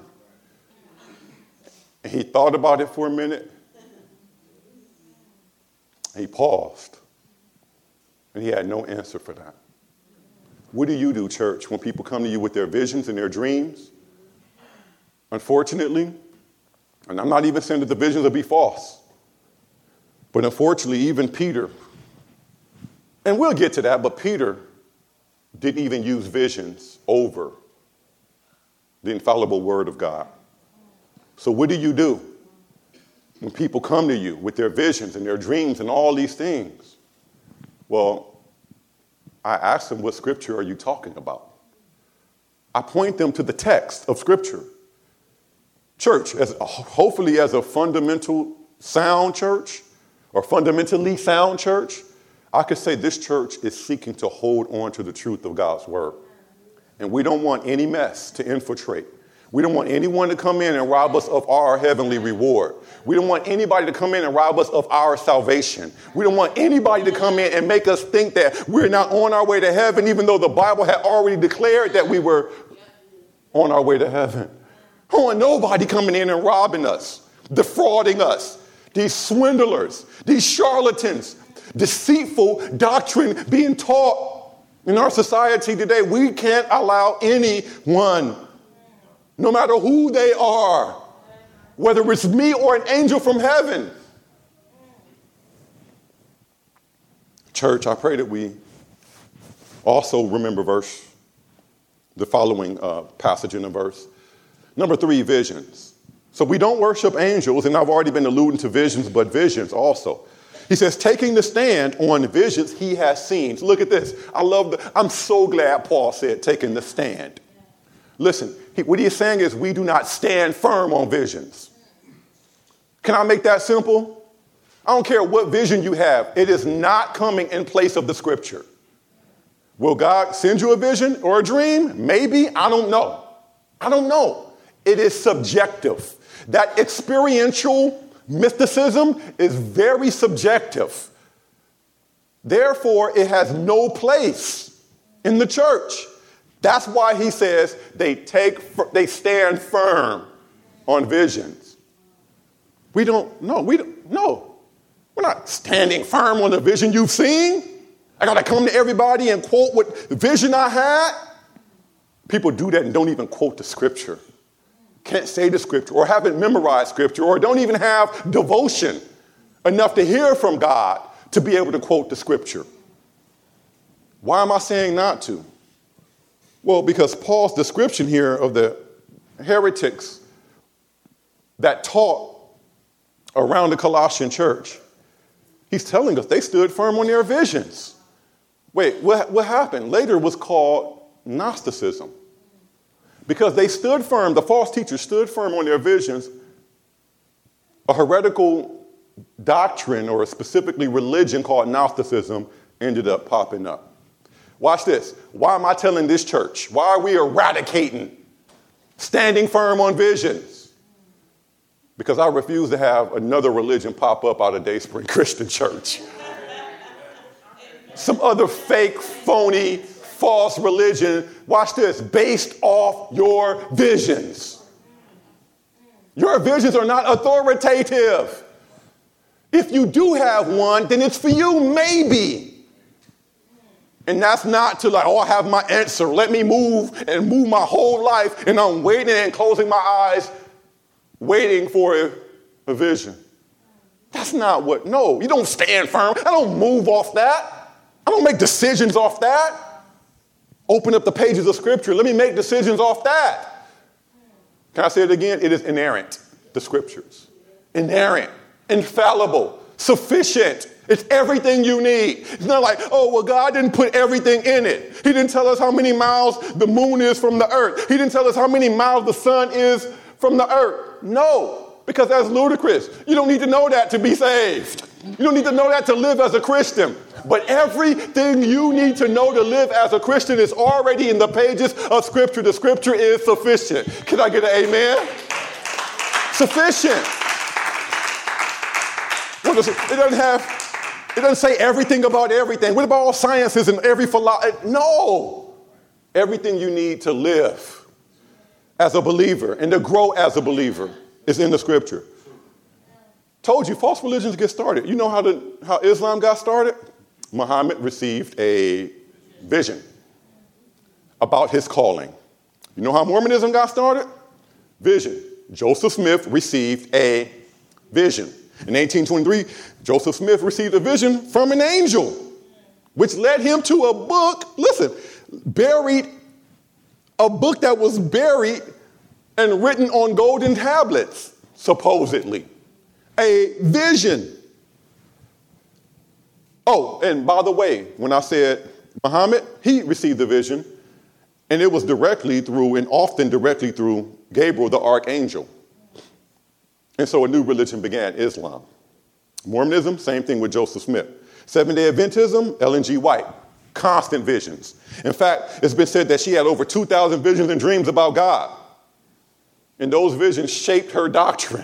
And he thought about it for a minute. He paused. And he had no answer for that. What do you do, church, when people come to you with their visions and their dreams? Unfortunately, and I'm not even saying that the visions will be false, but unfortunately, even Peter, and we'll get to that, but Peter didn't even use visions over the infallible word of God. So what do when people come to you with their visions and their dreams and all these things? Well, I ask them, what Scripture are you talking about? I point them to the text of Scripture. Church, hopefully as a fundamental sound church or fundamentally sound church, I could say this church is seeking to hold on to the truth of God's word. And we don't want any mess to infiltrate. We don't want anyone to come in and rob us of our heavenly reward. We don't want anybody to come in and rob us of our salvation. We don't want anybody to come in and make us think that we're not on our way to heaven, even though the Bible had already declared that we were on our way to heaven. I don't want nobody coming in and robbing us, defrauding us. These swindlers, these charlatans, deceitful doctrine being taught in our society today. We can't allow anyone, no matter who they are, whether it's me or an angel from heaven. Church, I pray that we also remember the following passage in the verse. Number 3, visions. So we don't worship angels, and I've already been alluding to visions, but visions also. He says, taking the stand on visions he has seen. So look at this. I'm so glad Paul said taking the stand. Listen, what he's saying is we do not stand firm on visions. Can I make that simple? I don't care what vision you have. It is not coming in place of the Scripture. Will God send you a vision or a dream? Maybe. I don't know. It is subjective. That experiential mysticism is very subjective. Therefore, it has no place in the church. That's why he says they stand firm on visions. We're not standing firm on the vision you've seen. I got to come to everybody and quote what vision I had. People do that and don't even quote the Scripture. Can't say the Scripture or haven't memorized Scripture or don't even have devotion enough to hear from God to be able to quote the Scripture. Why am I saying not to? Well, because Paul's description here of the heretics that taught around the Colossian church, he's telling us they stood firm on their visions. Wait, what happened? Later was called Gnosticism. Because they stood firm, the false teachers stood firm on their visions, a heretical doctrine or specifically religion called Gnosticism ended up popping up. Watch this. Why am I telling this church? Why are we eradicating standing firm on visions? Because I refuse to have another religion pop up out of Dayspring Christian Church. Some other fake, phony, false religion, watch this, based off your visions. Your visions are not authoritative. If you do have one, then it's for you, maybe. And that's not to like, oh, I have my answer. Let me move my whole life. And I'm waiting and closing my eyes, waiting for a vision. That's not what, no, you don't stand firm. I don't move off that. I don't make decisions off that. Open up the pages of Scripture. Let me make decisions off that. Can I say it again? It is inerrant, the Scriptures. Inerrant, infallible, sufficient. It's everything you need. It's not like, oh, well, God didn't put everything in it. He didn't tell us how many miles the moon is from the earth. He didn't tell us how many miles the sun is from the earth. No, because that's ludicrous. You don't need to know that to be saved. You don't need to know that to live as a Christian. But everything you need to know to live as a Christian is already in the pages of Scripture. The Scripture is sufficient. Can I get an amen? Sufficient. It doesn't say everything about everything. What about all sciences and every philosophy? No. Everything you need to live as a believer and to grow as a believer is in the Scripture. Told you, false religions get started. You know how Islam got started? Muhammad received a vision about his calling. You know how Mormonism got started? Vision. Joseph Smith received a vision. In 1823, Joseph Smith received a vision from an angel, which led him to a book, a book that was buried and written on golden tablets, supposedly. A vision. Oh, and by the way, when I said Muhammad, he received the vision, and it was often directly through Gabriel, the archangel. And so a new religion began, Islam. Mormonism, same thing with Joseph Smith. Seventh-day Adventism, Ellen G. White, constant visions. In fact, it's been said that she had over 2,000 visions and dreams about God. And those visions shaped her doctrine.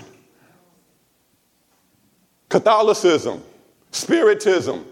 Catholicism, Spiritism,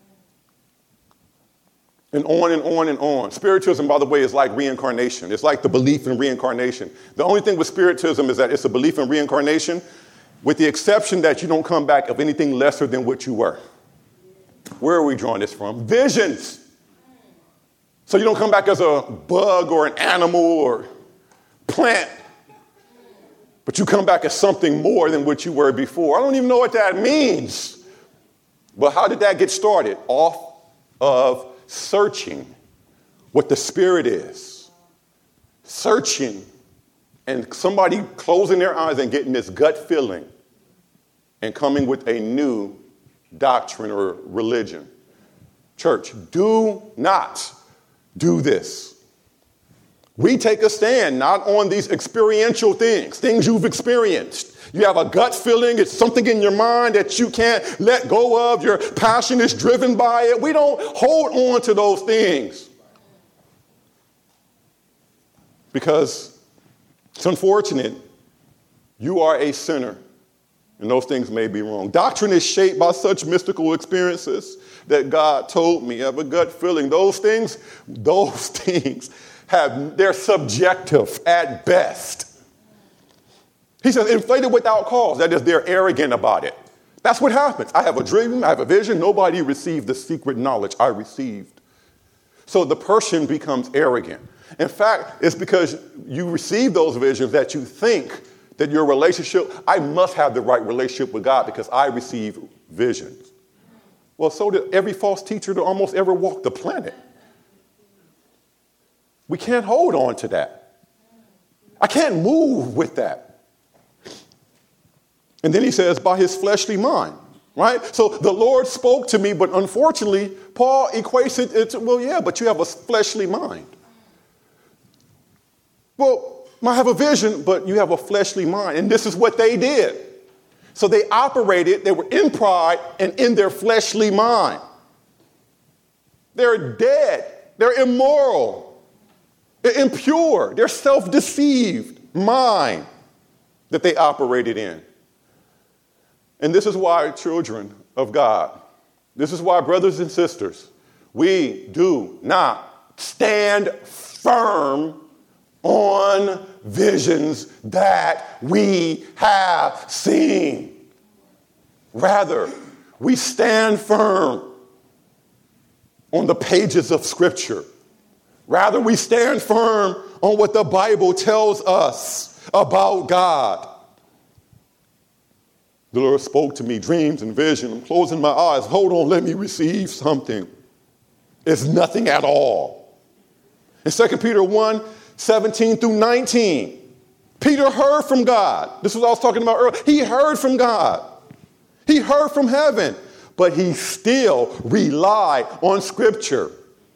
and on and on and on. Spiritism, by the way, is like reincarnation. It's like the belief in reincarnation. The only thing with Spiritism is that it's a belief in reincarnation, with the exception that you don't come back of anything lesser than what you were. Where are we drawing this from? Visions. So you don't come back as a bug or an animal or plant, but you come back as something more than what you were before. I don't even know what that means. But how did that get started? Off of searching what the Spirit is. Searching and somebody closing their eyes and getting this gut feeling and coming with a new doctrine or religion. Church, do not do this. We take a stand not on these experiential things you've experienced. You have a gut feeling, it's something in your mind that you can't let go of. Your passion is driven by it. We don't hold on to those things. Because it's unfortunate, you are a sinner, and those things may be wrong. Doctrine is shaped by such mystical experiences that God told me. I have a gut feeling. Those things they're subjective at best. He says, inflated without cause. That is, they're arrogant about it. That's what happens. I have a dream, I have a vision. Nobody received the secret knowledge I received. So the person becomes arrogant. In fact, it's because you receive those visions that you think that your relationship, I must have the right relationship with God because I receive visions. Well, so did every false teacher that almost ever walked the planet. We can't hold on to that. I can't move with that. And then he says, by his fleshly mind, right? So the Lord spoke to me, but unfortunately, Paul equates it to, well, yeah, but you have a fleshly mind. Well, I have a vision, but you have a fleshly mind. And this is what they did. So they were in pride and in their fleshly mind. They're dead. They're immoral. They're impure. They're self-deceived mind that they operated in. And this is why, children of God, this is why, brothers and sisters, we do not stand firm on visions that we have seen. Rather, we stand firm on the pages of Scripture. Rather, we stand firm on what the Bible tells us about God. The Lord spoke to me, dreams and vision. I'm closing my eyes. Hold on, let me receive something. It's nothing at all. In 2 Peter 1, 17 through 19, Peter heard from God. This is what I was talking about earlier. He heard from God. He heard from heaven, but he still relied on Scripture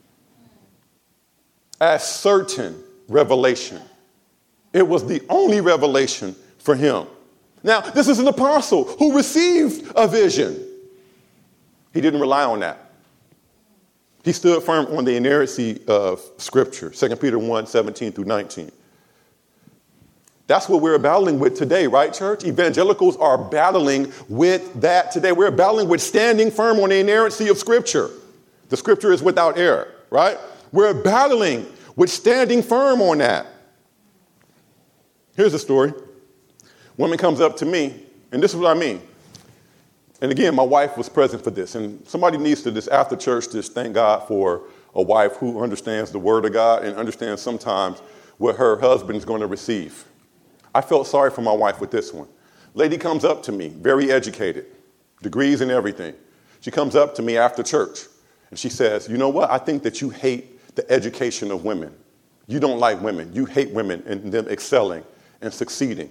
as certain revelation. It was the only revelation for him. Now, this is an apostle who received a vision. He didn't rely on that. He stood firm on the inerrancy of Scripture, 2 Peter 1, 17 through 19. That's what we're battling with today, right, church? Evangelicals are battling with that today. We're battling with standing firm on the inerrancy of Scripture. The Scripture is without error, right? We're battling with standing firm on that. Here's the story. Woman comes up to me, and this is what I mean. And again, my wife was present for this. And somebody needs to, just after church, just thank God for a wife who understands the Word of God and understands sometimes what her husband is going to receive. I felt sorry for my wife with this one. Lady comes up to me, very educated, degrees and everything. She comes up to me after church, and she says, you know what? I think that you hate the education of women. You don't like women. You hate women and them excelling and succeeding.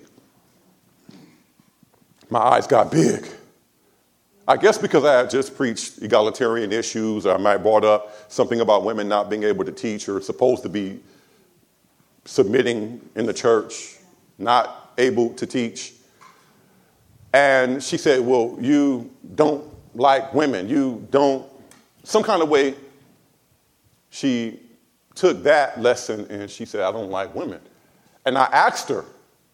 My eyes got big. I guess because I had just preached egalitarian issues, or I might have brought up something about women not being able to teach or supposed to be submitting in the church, not able to teach. And she said, well, you don't like women. You don't, some kind of way she took that lesson and she said, I don't like women. And I asked her,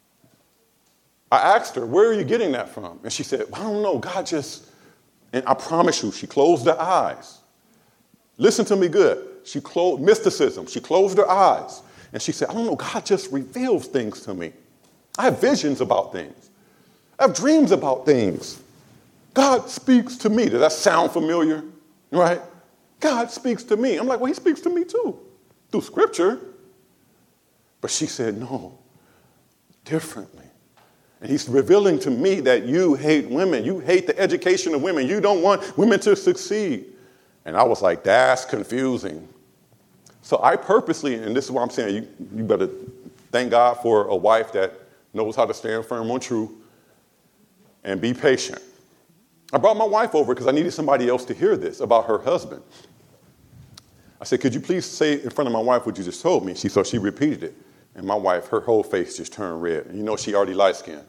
where are you getting that from? And she said, well, I don't know, God just, and I promise you, she closed her eyes. Listen to me good. She closed, mysticism, she closed her eyes. And she said, I don't know, God just reveals things to me. I have visions about things. I have dreams about things. God speaks to me. Does that sound familiar? Right? God speaks to me. I'm like, well, he speaks to me too, through Scripture. But she said, no, differently. And he's revealing to me that you hate women. You hate the education of women. You don't want women to succeed. And I was like, that's confusing. So I purposely, and this is what I'm saying, you better thank God for a wife that knows how to stand firm on truth and be patient. I brought my wife over because I needed somebody else to hear this about her husband. I said, could you please say in front of my wife what you just told me? So she repeated it. And my wife, her whole face just turned red. And you know she already light-skinned.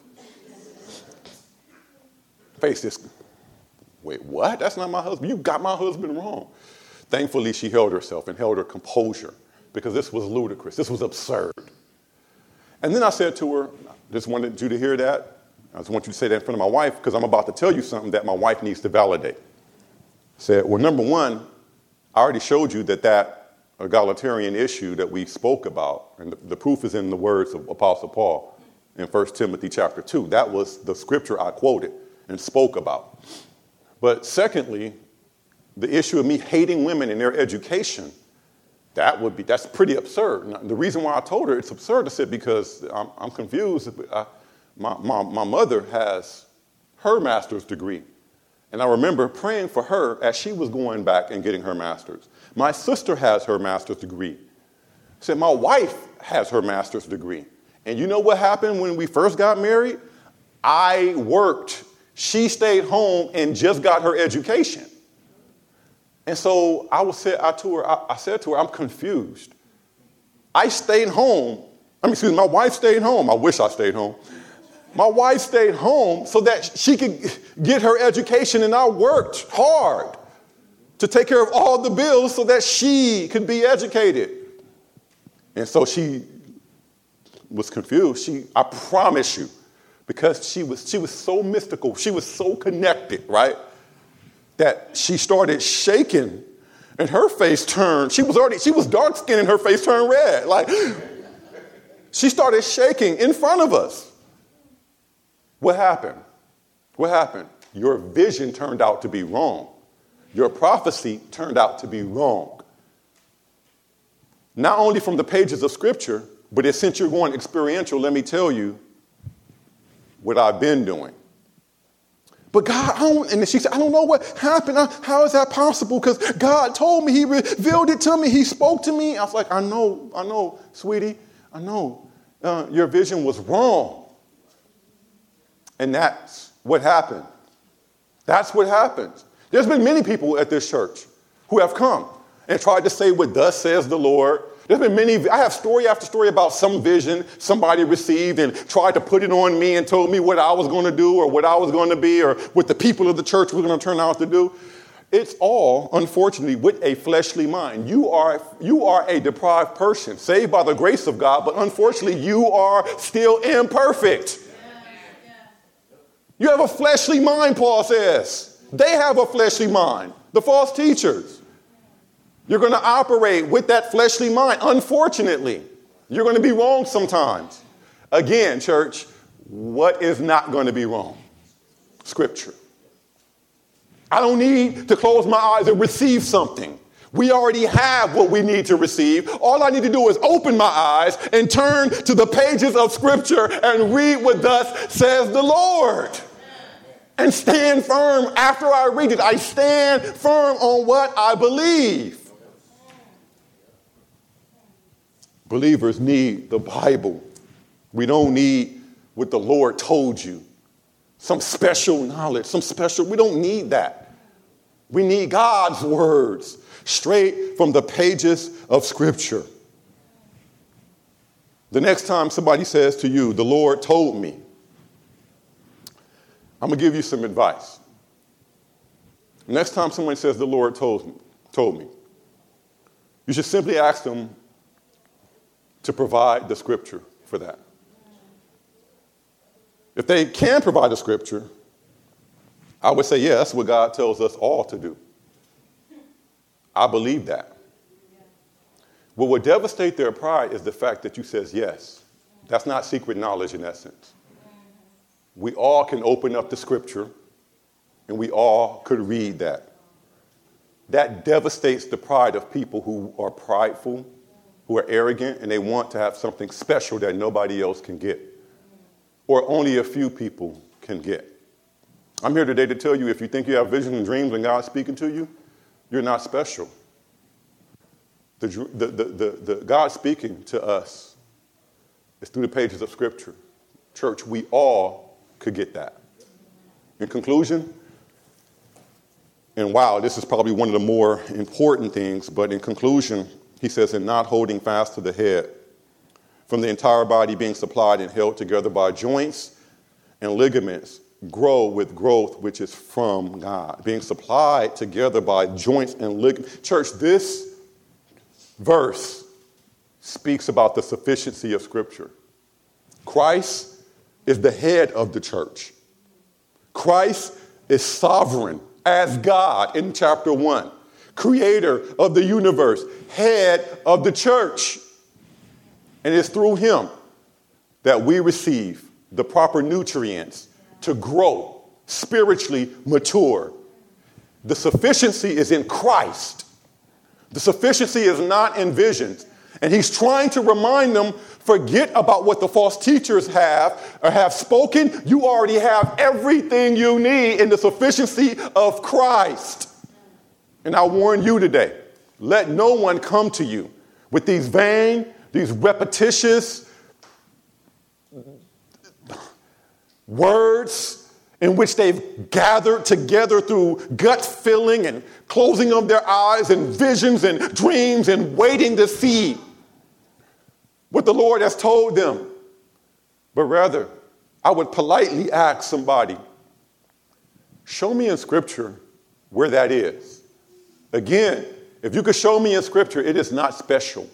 Face just, wait, what? That's not my husband. You got my husband wrong. Thankfully, she held herself and held her composure because this was ludicrous. This was absurd. And then I said to her, I just wanted you to hear that. I just want you to say that in front of my wife because I'm about to tell you something that my wife needs to validate. I said, well, number one, I already showed you that egalitarian issue that we spoke about, and the proof is in the words of Apostle Paul in 1 Timothy chapter 2. That was the scripture I quoted and spoke about. But secondly, the issue of me hating women and their education, that's pretty absurd. Now, the reason why I told her it's absurd, I said, because I'm confused. My mother has her master's degree. And I remember praying for her as she was going back and getting her master's. My sister has her master's degree. I said, my wife has her master's degree. And you know what happened when we first got married? I worked. She stayed home and just got her education. And so I said to her, I'm confused. I stayed home. My wife stayed home. I wish I stayed home. My wife stayed home so that she could get her education, and I worked hard to take care of all the bills so that she could be educated. And so she was confused. I promise you, because she was so mystical, she was so connected, right? That she started shaking and her face turned. She was dark skinned and her face turned red. Like, she started shaking in front of us. What happened? Your vision turned out to be wrong. Your prophecy turned out to be wrong. Not only from the pages of Scripture, but since you're going experiential, let me tell you what I've been doing. But God, and she said, I don't know what happened. How is that possible? Because God told me, he revealed it to me, he spoke to me. I was like, I know, sweetie, I know. Your vision was wrong. And that's what happened. That's what happens. There's been many people at this church who have come and tried to say what thus says the Lord. There's been many, I have story after story about some vision somebody received and tried to put it on me and told me what I was going to do or what I was going to be or what the people of the church were going to turn out to do. It's all, unfortunately, with a fleshly mind. You are a deprived person, saved by the grace of God, but unfortunately, you are still imperfect. You have a fleshly mind, Paul says. They have a fleshly mind, the false teachers. You're going to operate with that fleshly mind. Unfortunately, you're going to be wrong sometimes. Again, church, what is not going to be wrong? Scripture. I don't need to close my eyes and receive something. We already have what we need to receive. All I need to do is open my eyes and turn to the pages of Scripture and read what thus says the Lord. And stand firm after I read it. I stand firm on what I believe. Believers need the Bible. We don't need what the Lord told you. Some special knowledge, we don't need that. We need God's words straight from the pages of Scripture. The next time somebody says to you, the Lord told me, I'm going to give you some advice. Next time someone says the Lord told me, you should simply ask them to provide the Scripture for that. If they can provide the Scripture, I would say, yeah, that's what God tells us all to do. I believe that. What would devastate their pride is the fact that you says yes. That's not secret knowledge in essence. We all can open up the Scripture and we all could read that. That devastates the pride of people who are prideful, who are arrogant, and they want to have something special that nobody else can get, or only a few people can get. I'm here today to tell you, if you think you have visions and dreams and God's speaking to you, you're not special. The God speaking to us is through the pages of Scripture. Church, we all could get that. In conclusion, and wow, this is probably one of the more important things, but in conclusion, he says, in not holding fast to the head, from the entire body being supplied and held together by joints and ligaments, grow with growth which is from God. Being supplied together by joints and ligaments. Church, this verse speaks about the sufficiency of Scripture. Christ is the head of the church. Christ is sovereign as God in chapter 1. Creator of the universe, head of the church. And it's through him that we receive the proper nutrients to grow, spiritually mature. The sufficiency is in Christ. The sufficiency is not in visions. And he's trying to remind them, forget about what the false teachers have or have spoken. You already have everything you need in the sufficiency of Christ. And I warn you today, let no one come to you with these vain, these repetitious words in which they've gathered together through gut filling and closing of their eyes and visions and dreams and waiting to see what the Lord has told them. But rather, I would politely ask somebody, show me in Scripture where that is. Again, if you could show me in Scripture, it is not special.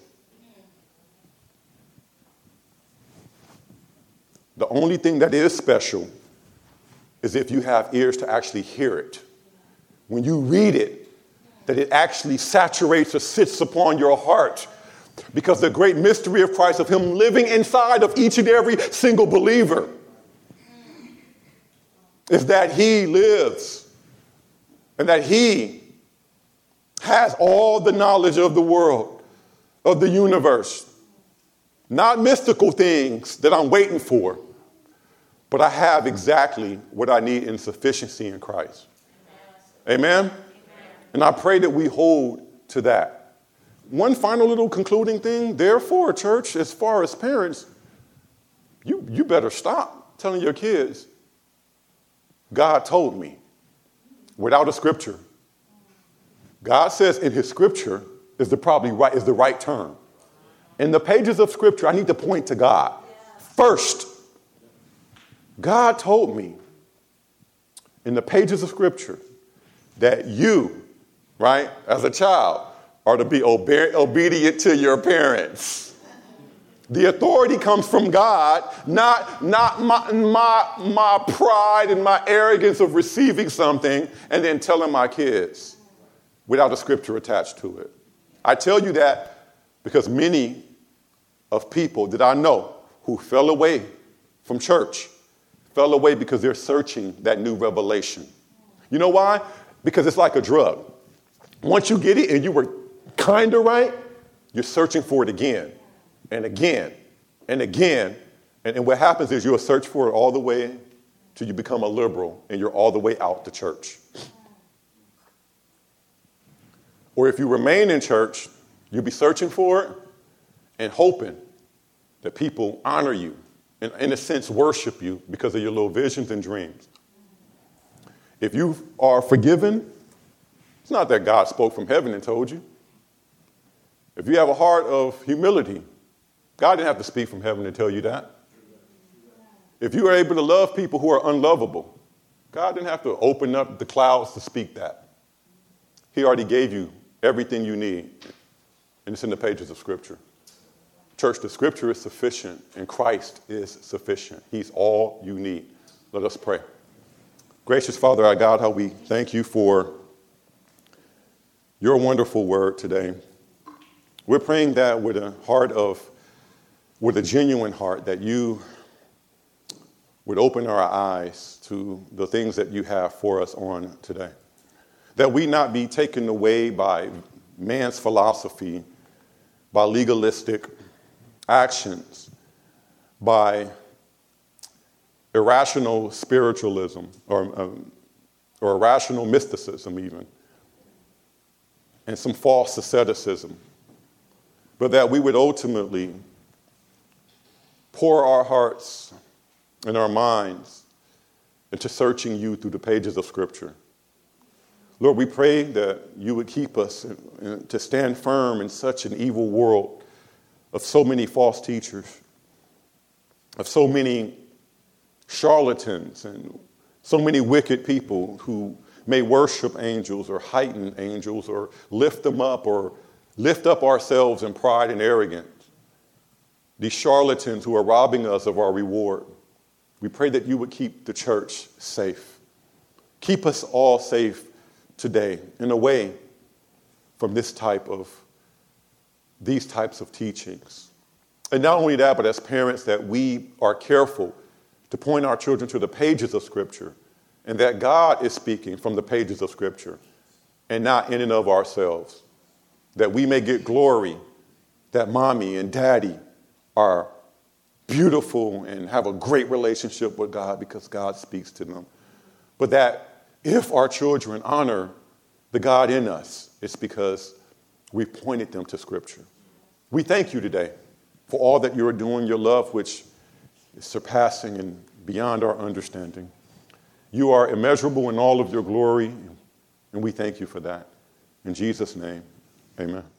The only thing that is special is if you have ears to actually hear it. When you read it, that it actually saturates or sits upon your heart. Because the great mystery of Christ, of him living inside of each and every single believer, is that he lives and that he has all the knowledge of the world, of the universe. Not mystical things that I'm waiting for, but I have exactly what I need in sufficiency in Christ. Amen? And I pray that we hold to that. One final little concluding thing, therefore, church, as far as parents, you better stop telling your kids, God told me, without a scripture. God says in his scripture is the right term. In the pages of scripture, I need to point to God. First, God told me in the pages of scripture that you, right, as a child, are to be obedient to your parents. The authority comes from God, not my pride and my arrogance of receiving something and then telling my kids without a scripture attached to it. I tell you that because many of people that I know who fell away from church fell away because they're searching that new revelation. You know why? Because it's like a drug. Once you get it and you were kind of right, you're searching for it again and again and again. And what happens is you'll search for it all the way till you become a liberal and you're all the way out the church. Or if you remain in church, you'll be searching for it and hoping that people honor you and, in a sense, worship you because of your little visions and dreams. If you are forgiven, it's not that God spoke from heaven and told you. If you have a heart of humility, God didn't have to speak from heaven and tell you that. If you are able to love people who are unlovable, God didn't have to open up the clouds to speak that. He already gave you everything you need, and it's in the pages of Scripture. Church, the Scripture is sufficient, and Christ is sufficient. He's all you need. Let us pray. Gracious Father, our God, how we thank you for your wonderful word today. We're praying that with a genuine heart, that you would open our eyes to the things that you have for us on today. That we not be taken away by man's philosophy, by legalistic actions, by irrational spiritualism or irrational mysticism even, and some false asceticism, but that we would ultimately pour our hearts and our minds into searching you through the pages of Scripture. Lord, we pray that you would keep us to stand firm in such an evil world of so many false teachers, of so many charlatans and so many wicked people who may worship angels or heighten angels or lift them up or lift up ourselves in pride and arrogance. These charlatans who are robbing us of our reward. We pray that you would keep the church safe. Keep us all safe today and away from these types of teachings. And not only that, but as parents, that we are careful to point our children to the pages of Scripture and that God is speaking from the pages of Scripture and not in and of ourselves. That we may get glory that mommy and daddy are beautiful and have a great relationship with God because God speaks to them. But that if our children honor the God in us, it's because we've pointed them to Scripture. We thank you today for all that you are doing, your love which is surpassing and beyond our understanding. You are immeasurable in all of your glory, and we thank you for that. In Jesus' name, amen.